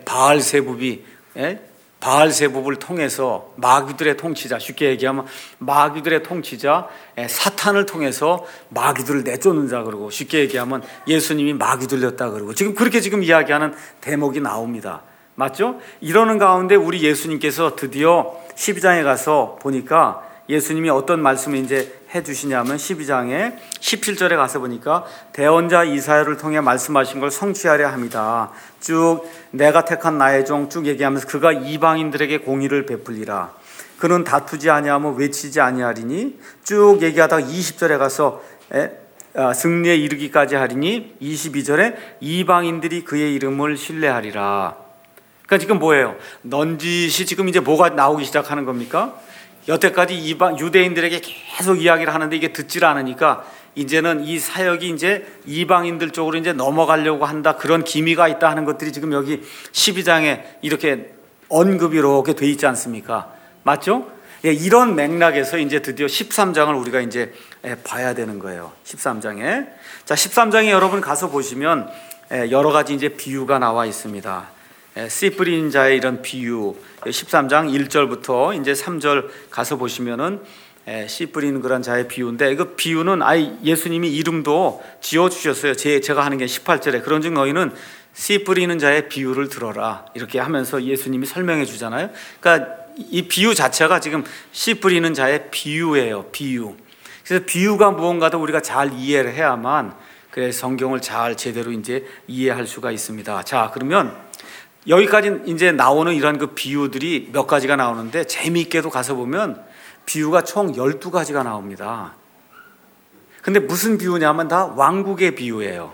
바알세붑을 통해서 마귀들의 통치자, 쉽게 얘기하면 마귀들의 통치자 사탄을 통해서 마귀들을 내쫓는 자, 그러고 쉽게 얘기하면 예수님이 마귀 들렸다 그러고 지금 그렇게 지금 이야기하는 대목이 나옵니다. 맞죠? 이러는 가운데 우리 예수님께서 드디어 12장에 가서 보니까 예수님이 어떤 말씀을 이제 해주시냐면 12장에 17절에 가서 보니까 대언자 이사야를 통해 말씀하신 걸 성취하려 합니다. 쭉 내가 택한 나의 종 쭉 얘기하면서 그가 이방인들에게 공의를 베풀리라. 그는 다투지 아니하며 외치지 아니하리니 쭉 얘기하다가 20절에 가서 승리에 이르기까지 하리니 22절에 이방인들이 그의 이름을 신뢰하리라. 그러니까 지금 뭐예요? 넌지시 지금 이제 뭐가 나오기 시작하는 겁니까? 여태까지 유대인들에게 계속 이야기를 하는데 이게 듣질 않으니까 이제는 이 사역이 이제 이방인들 쪽으로 이제 넘어가려고 한다, 그런 기미가 있다 하는 것들이 지금 여기 12장에 이렇게 언급이 이렇게 돼 있지 않습니까? 맞죠? 예, 이런 맥락에서 이제 드디어 13장을 우리가 이제 봐야 되는 거예요. 13장에. 자, 13장에 여러분 가서 보시면 여러 가지 이제 비유가 나와 있습니다. 씨 뿌리는 자의 이런 비유, 13장 1절부터 이제 3절 가서 보시면은 씨 뿌리는 그런 자의 비유인데, 그 비유는 예수님이 이름도 지어 주셨어요. 제가 하는 게 18절에 그런즉 너희는 씨 뿌리는 자의 비유를 들어라, 이렇게 하면서 예수님이 설명해 주잖아요. 그러니까 이 비유 자체가 지금 씨 뿌리는 자의 비유예요. 비유. 그래서 비유가 무언가도 우리가 잘 이해를 해야만 그래서 성경을 잘 제대로 이제 이해할 수가 있습니다. 자, 그러면 여기까지 이제 나오는 이런 그 비유들이 몇 가지가 나오는데, 재미있게도 가서 보면 비유가 총 12가지가 나옵니다. 근데 무슨 비유냐면 다 왕국의 비유예요.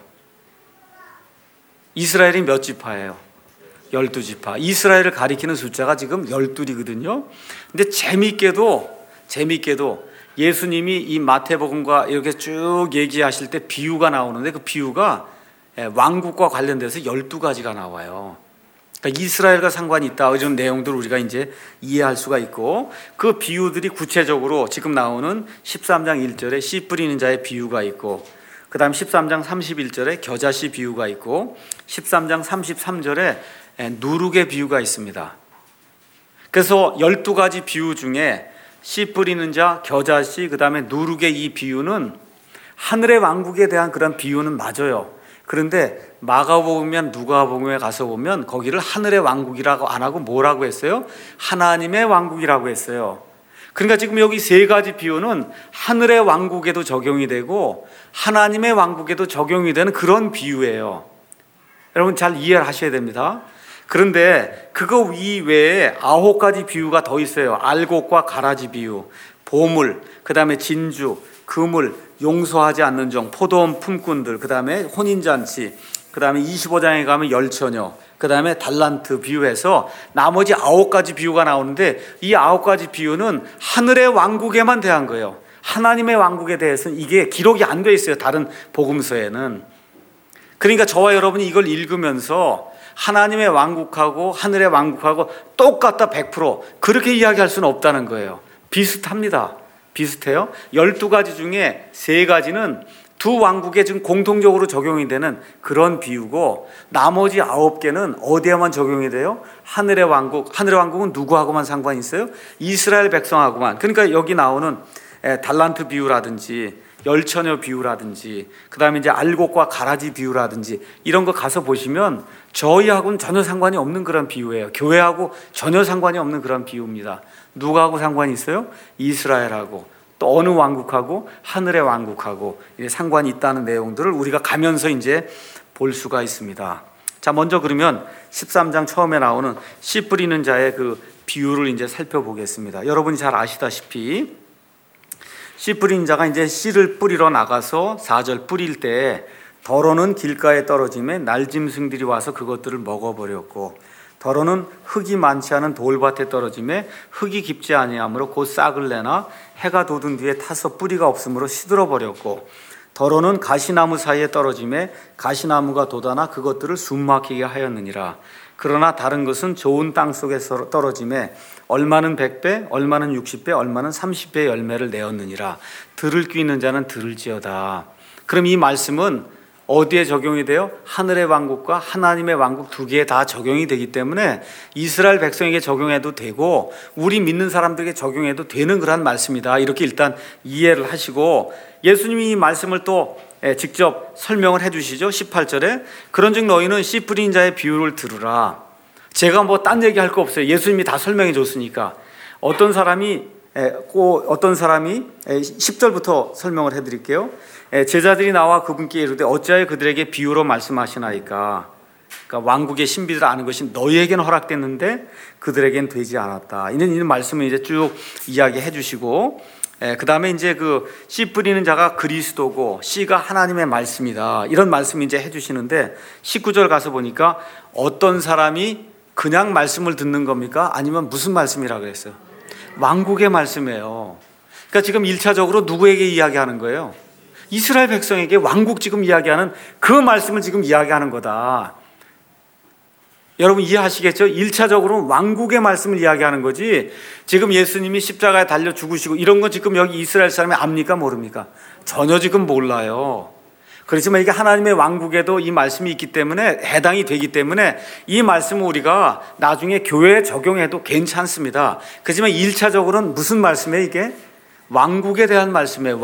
이스라엘이 몇 지파예요? 12지파. 이스라엘을 가리키는 숫자가 지금 12이거든요. 근데 재미있게도 예수님이 이 마태복음과 이렇게 쭉 얘기하실 때 비유가 나오는데 그 비유가 왕국과 관련돼서 12가지가 나와요. 그러니까 이스라엘과 상관이 있다, 이런 내용들을 우리가 이제 이해할 수가 있고, 그 비유들이 구체적으로 지금 나오는 13장 1절에 씨 뿌리는 자의 비유가 있고, 그 다음 13장 31절에 겨자씨 비유가 있고, 13장 33절에 누룩의 비유가 있습니다. 그래서 12가지 비유 중에 씨 뿌리는 자, 겨자씨, 그 다음에 누룩의 이 비유는 하늘의 왕국에 대한 그런 비유는 맞아요. 그런데 마가복음이나 누가복음에 가서 보면 거기를 하늘의 왕국이라고 안 하고 뭐라고 했어요? 하나님의 왕국이라고 했어요. 그러니까 지금 여기 세 가지 비유는 하늘의 왕국에도 적용이 되고 하나님의 왕국에도 적용이 되는 그런 비유예요. 여러분 잘 이해를 하셔야 됩니다. 그런데 그거 이외에 9가지 비유가 더 있어요. 알곡과 가라지 비유, 보물, 그 다음에 진주, 그물, 용서하지 않는 종, 포도원 품꾼들, 그 다음에 혼인잔치, 그 다음에 25장에 가면 열처녀, 그 다음에 달란트 비유해서 나머지 9가지 비유가 나오는데, 이 9가지 비유는 하늘의 왕국에만 대한 거예요. 하나님의 왕국에 대해서는 이게 기록이 안 돼 있어요, 다른 복음서에는. 그러니까 저와 여러분이 이걸 읽으면서 하나님의 왕국하고 하늘의 왕국하고 똑같다 100% 그렇게 이야기할 수는 없다는 거예요. 비슷합니다. 비슷해요. 12가지 중에 3가지는 두 왕국에 지금 공통적으로 적용이 되는 그런 비유고, 나머지 9개는 어디에만 적용이 돼요? 하늘의 왕국. 하늘의 왕국은 누구하고만 상관이 있어요? 이스라엘 백성하고만. 그러니까 여기 나오는 달란트 비유라든지 열처녀 비유라든지 그다음에 이제 알곡과 가라지 비유라든지 이런 거 가서 보시면 저희하고는 전혀 상관이 없는 그런 비유예요. 교회하고 전혀 상관이 없는 그런 비유입니다. 누구하고 상관이 있어요? 이스라엘하고 또 어느 왕국하고 하늘의 왕국하고 상관이 있다는 내용들을 우리가 가면서 이제 볼 수가 있습니다. 자, 먼저 그러면 13장 처음에 나오는 씨 뿌리는 자의 그 비유를 이제 살펴보겠습니다. 여러분이 잘 아시다시피 씨 뿌린 자가 이제 씨를 뿌리러 나가서 4절 뿌릴 때 더러는 길가에 떨어짐에 날짐승들이 와서 그것들을 먹어버렸고 더러는 흙이 많지 않은 돌밭에 떨어짐에 흙이 깊지 아니하므로 곧 싹을 내나 해가 돋은 뒤에 타서 뿌리가 없으므로 시들어 버렸고 더러는 가시나무 사이에 떨어짐에 가시나무가 돋아나 그것들을 숨막히게 하였느니라. 그러나 다른 것은 좋은 땅 속에 떨어짐에 얼마는 100배, 얼마는 60배, 얼마는 30배의 열매를 내었느니라. 들을 귀 있는 자는 들을지어다. 그럼 이 말씀은 어디에 적용이 돼요? 하늘의 왕국과 하나님의 왕국 두 개에 다 적용이 되기 때문에 이스라엘 백성에게 적용해도 되고 우리 믿는 사람들에게 적용해도 되는 그런 말씀이다. 이렇게 일단 이해를 하시고 예수님이 이 말씀을 또 직접 설명을 해주시죠. 18절에 그런즉 너희는 씨 뿌린 자의 비유를 들으라. 제가 뭐 딴 얘기할 거 없어요. 예수님이 다 설명해 줬으니까. 어떤 사람이 10절부터 설명을 해드릴게요. 제자들이 나와 그분께 이르되 어찌하여 그들에게 비유로 말씀하시나이까. 그러니까 왕국의 신비를 아는 것이 너희에게는 허락됐는데 그들에게는 되지 않았다. 이런 말씀을 이제 쭉 이야기해 주시고 그 다음에 이제 그 씨 뿌리는 자가 그리스도고 씨가 하나님의 말씀이다. 이런 말씀 이제 해주시는데 19절 가서 보니까 어떤 사람이 그냥 말씀을 듣는 겁니까? 아니면 무슨 말씀이라 그랬어요? 왕국의 말씀이에요. 그러니까 지금 1차적으로 누구에게 이야기하는 거예요? 이스라엘 백성에게 왕국 지금 이야기하는 그 말씀을 지금 이야기하는 거다. 여러분 이해하시겠죠? 1차적으로 왕국의 말씀을 이야기하는 거지 지금 예수님이 십자가에 달려 죽으시고 이런 거 지금 여기 이스라엘 사람이 압니까? 모릅니까? 전혀 지금 몰라요. 그렇지만 이게 하나님의 왕국에도 이 말씀이 있기 때문에 해당이 되기 때문에 이 말씀을 우리가 나중에 교회에 적용해도 괜찮습니다. 그렇지만 1차적으로는 무슨 말씀이에요 이게? 왕국에 대한 말씀이에요.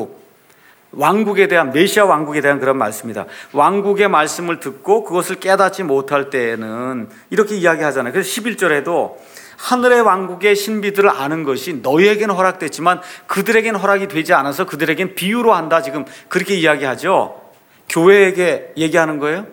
왕국에 대한 메시아 왕국에 대한 그런 말씀이다. 왕국의 말씀을 듣고 그것을 깨닫지 못할 때에는 이렇게 이야기하잖아요. 그래서 11절에도 하늘의 왕국의 신비들을 아는 것이 너희에게는 허락됐지만 그들에게는 허락이 되지 않아서 그들에게는 비유로 한다. 지금 그렇게 이야기하죠. 교회에게 얘기하는 거예요?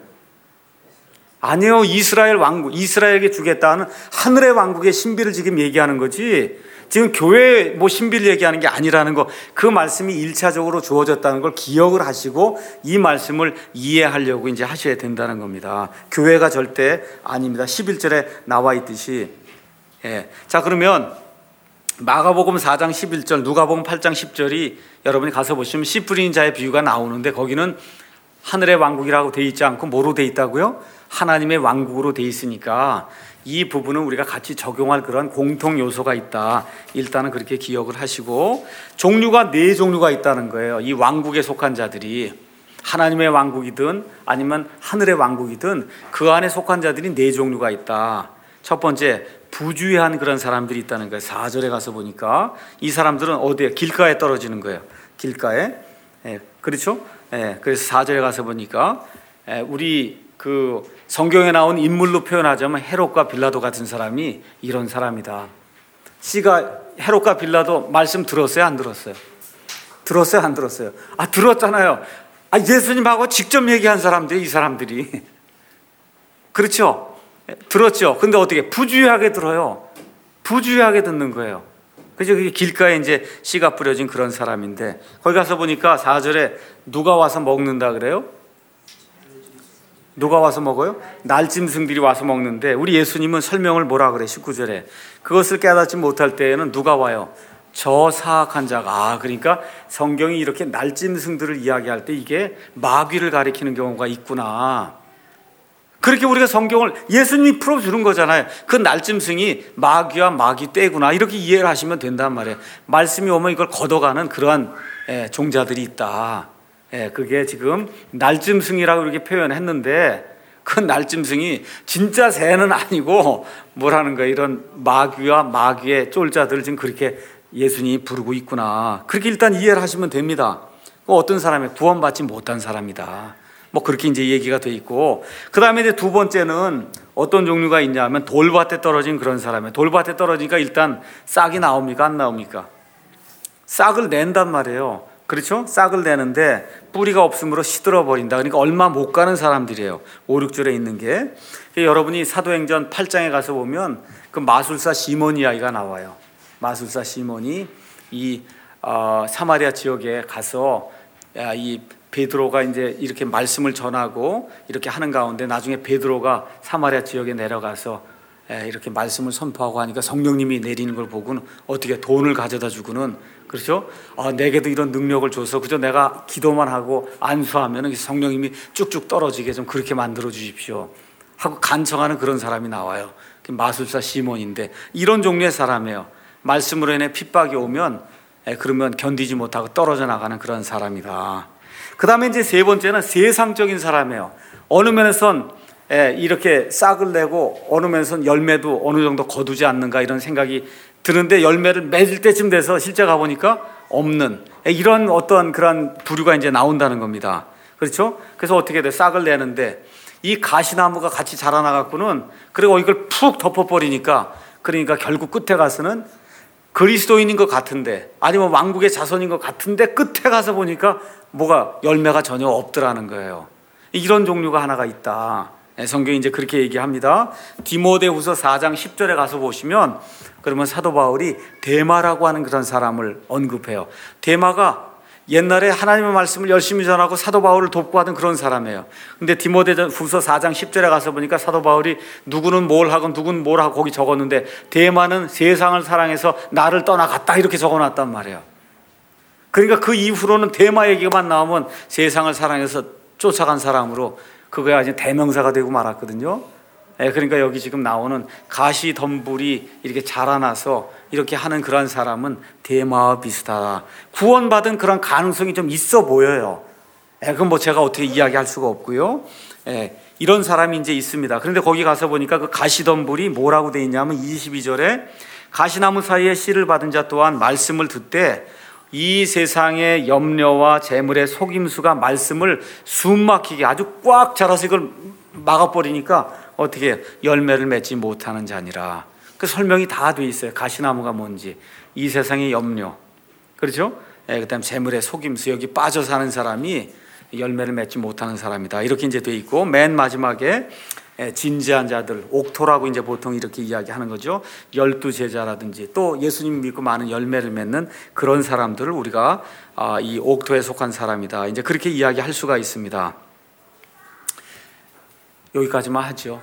아니요. 이스라엘 왕국, 이스라엘에게 주겠다는 하늘의 왕국의 신비를 지금 얘기하는 거지 지금 교회 뭐 신비를 얘기하는 게 아니라는 거, 그 말씀이 1차적으로 주어졌다는 걸 기억을 하시고 이 말씀을 이해하려고 이제 하셔야 된다는 겁니다. 교회가 절대 아닙니다. 11절에 나와 있듯이. 자, 그러면 마가복음 4장 11절, 누가복음 8장 10절이 여러분이 가서 보시면 씨 뿌리는 자의 비유가 나오는데 거기는 하늘의 왕국이라고 돼 있지 않고 뭐로 돼 있다고요? 하나님의 왕국으로 돼 있으니까 이 부분은 우리가 같이 적용할 그런 공통 요소가 있다. 일단은 그렇게 기억을 하시고 종류가 4종류가 있다는 거예요. 이 왕국에 속한 자들이 하나님의 왕국이든 아니면 하늘의 왕국이든 그 안에 속한 자들이 4종류가 있다. 첫 번째 부주의한 그런 사람들이 있다는 거예요. 4절에 가서 보니까 이 사람들은 어디에? 길가에 떨어지는 거예요. 길가에. 그렇죠? 그래서 4절에 가서 보니까 우리 그 성경에 나온 인물로 표현하자면 헤롯과 빌라도 같은 사람이 이런 사람이다. 씨가 헤롯과 빌라도 말씀 들었어요? 안 들었어요? 들었어요? 안 들었어요? 들었잖아요. 예수님하고 직접 얘기한 사람들이 이 사람들이. 그렇죠? 들었죠? 근데 어떻게? 부주의하게 들어요. 부주의하게 듣는 거예요. 그죠? 그게 길가에 이제 씨가 뿌려진 그런 사람인데 거기 가서 보니까 4절에 누가 와서 먹는다 그래요? 누가 와서 먹어요? 날짐승들이 와서 먹는데 우리 예수님은 설명을 뭐라 그래? 19절에 그것을 깨닫지 못할 때에는 누가 와요? 저 사악한 자가. 그러니까 성경이 이렇게 날짐승들을 이야기할 때 이게 마귀를 가리키는 경우가 있구나. 그렇게 우리가 성경을 예수님이 풀어주는 거잖아요. 그 날짐승이 마귀와 마귀 떼구나 이렇게 이해를 하시면 된단 말이에요. 말씀이 오면 이걸 걷어가는 그러한 종자들이 있다. 그게 지금 날짐승이라고 이렇게 표현했는데 그 날짐승이 진짜 새는 아니고 뭐라는 거예요? 이런 마귀와 마귀의 쫄자들을 지금 그렇게 예수님이 부르고 있구나. 그렇게 일단 이해를 하시면 됩니다. 어떤 사람이 구원받지 못한 사람이다. 뭐 그렇게 이제 얘기가 돼 있고, 그 다음에 이제 두 번째는 어떤 종류가 있냐면 돌밭에 떨어진 그런 사람이에요. 돌밭에 떨어지니까 일단 싹이 나옵니까? 안 나옵니까? 싹을 낸단 말이에요. 그렇죠? 싹을 내는데 뿌리가 없으므로 시들어 버린다. 그러니까 얼마 못 가는 사람들이에요. 5, 6절에 있는 게. 여러분이 사도행전 8장에 가서 보면 그 마술사 시몬 이야기가 나와요. 마술사 시몬이 이 사마리아 지역에 가서 이 베드로가 이제 이렇게 말씀을 전하고 이렇게 하는 가운데 나중에 베드로가 사마리아 지역에 내려가서 이렇게 말씀을 선포하고 하니까 성령님이 내리는 걸 보고는 어떻게 돈을 가져다 주고는, 그렇죠? 내게도 이런 능력을 줘서 그저 내가 기도만 하고 안수하면 성령님이 쭉쭉 떨어지게 좀 그렇게 만들어 주십시오 하고 간청하는 그런 사람이 나와요. 마술사 시몬인데 이런 종류의 사람이에요. 말씀으로 인해 핍박이 오면 그러면 견디지 못하고 떨어져 나가는 그런 사람이다. 그 다음에 이제 세 번째는 세상적인 사람이에요. 어느 면에선 이렇게 싹을 내고 어느 면에선 열매도 어느 정도 거두지 않는가 이런 생각이 드는데 열매를 맺을 때쯤 돼서 실제 가보니까 없는 이런 어떤 그런 부류가 이제 나온다는 겁니다. 그렇죠? 그래서 어떻게 돼? 싹을 내는데 이 가시나무가 같이 자라나갖고는 그리고 이걸 푹 덮어버리니까 그러니까 결국 끝에 가서는 그리스도인인 것 같은데 아니면 왕국의 자손인 것 같은데 끝에 가서 보니까 뭐가 열매가 전혀 없더라는 거예요. 이런 종류가 하나가 있다. 성경이 이제 그렇게 얘기합니다. 디모데후서 4장 10절에 가서 보시면 그러면 사도 바울이 데마라고 하는 그런 사람을 언급해요. 데마가 옛날에 하나님의 말씀을 열심히 전하고 사도 바울을 돕고 하던 그런 사람이에요. 근데 디모데후서 4장 10절에 가서 보니까 사도 바울이 누구는 뭘 하고 누구는 뭘 하고 거기 적었는데 데마는 세상을 사랑해서 나를 떠나갔다 이렇게 적어놨단 말이에요. 그러니까 그 이후로는 데마 얘기만 나오면 세상을 사랑해서 쫓아간 사람으로 그거야 이제 대명사가 되고 말았거든요. 그러니까 여기 지금 나오는 가시덤불이 이렇게 자라나서 이렇게 하는 그런 사람은 데마와 비슷하다. 구원받은 그런 가능성이 좀 있어 보여요. 그건 뭐 제가 어떻게 이야기할 수가 없고요. 이런 사람이 이제 있습니다. 그런데 거기 가서 보니까 그 가시덤불이 뭐라고 돼 있냐면 22절에 가시나무 사이에 씨를 받은 자 또한 말씀을 듣되 이 세상의 염려와 재물의 속임수가 말씀을 숨막히게 아주 꽉 자라서 이걸 막아버리니까 어떻게 열매를 맺지 못하는 자니라. 그 설명이 다 돼 있어요. 가시나무가 뭔지, 이 세상의 염려, 그렇죠? 그다음 재물의 속임수, 여기 빠져 사는 사람이 열매를 맺지 못하는 사람이다. 이렇게 이제 돼 있고 맨 마지막에 진지한 자들, 옥토라고 이제 보통 이렇게 이야기하는 거죠. 12제자라든지 또 예수님 믿고 많은 열매를 맺는 그런 사람들을 우리가 이 옥토에 속한 사람이다. 이제 그렇게 이야기할 수가 있습니다. 여기까지만 하죠.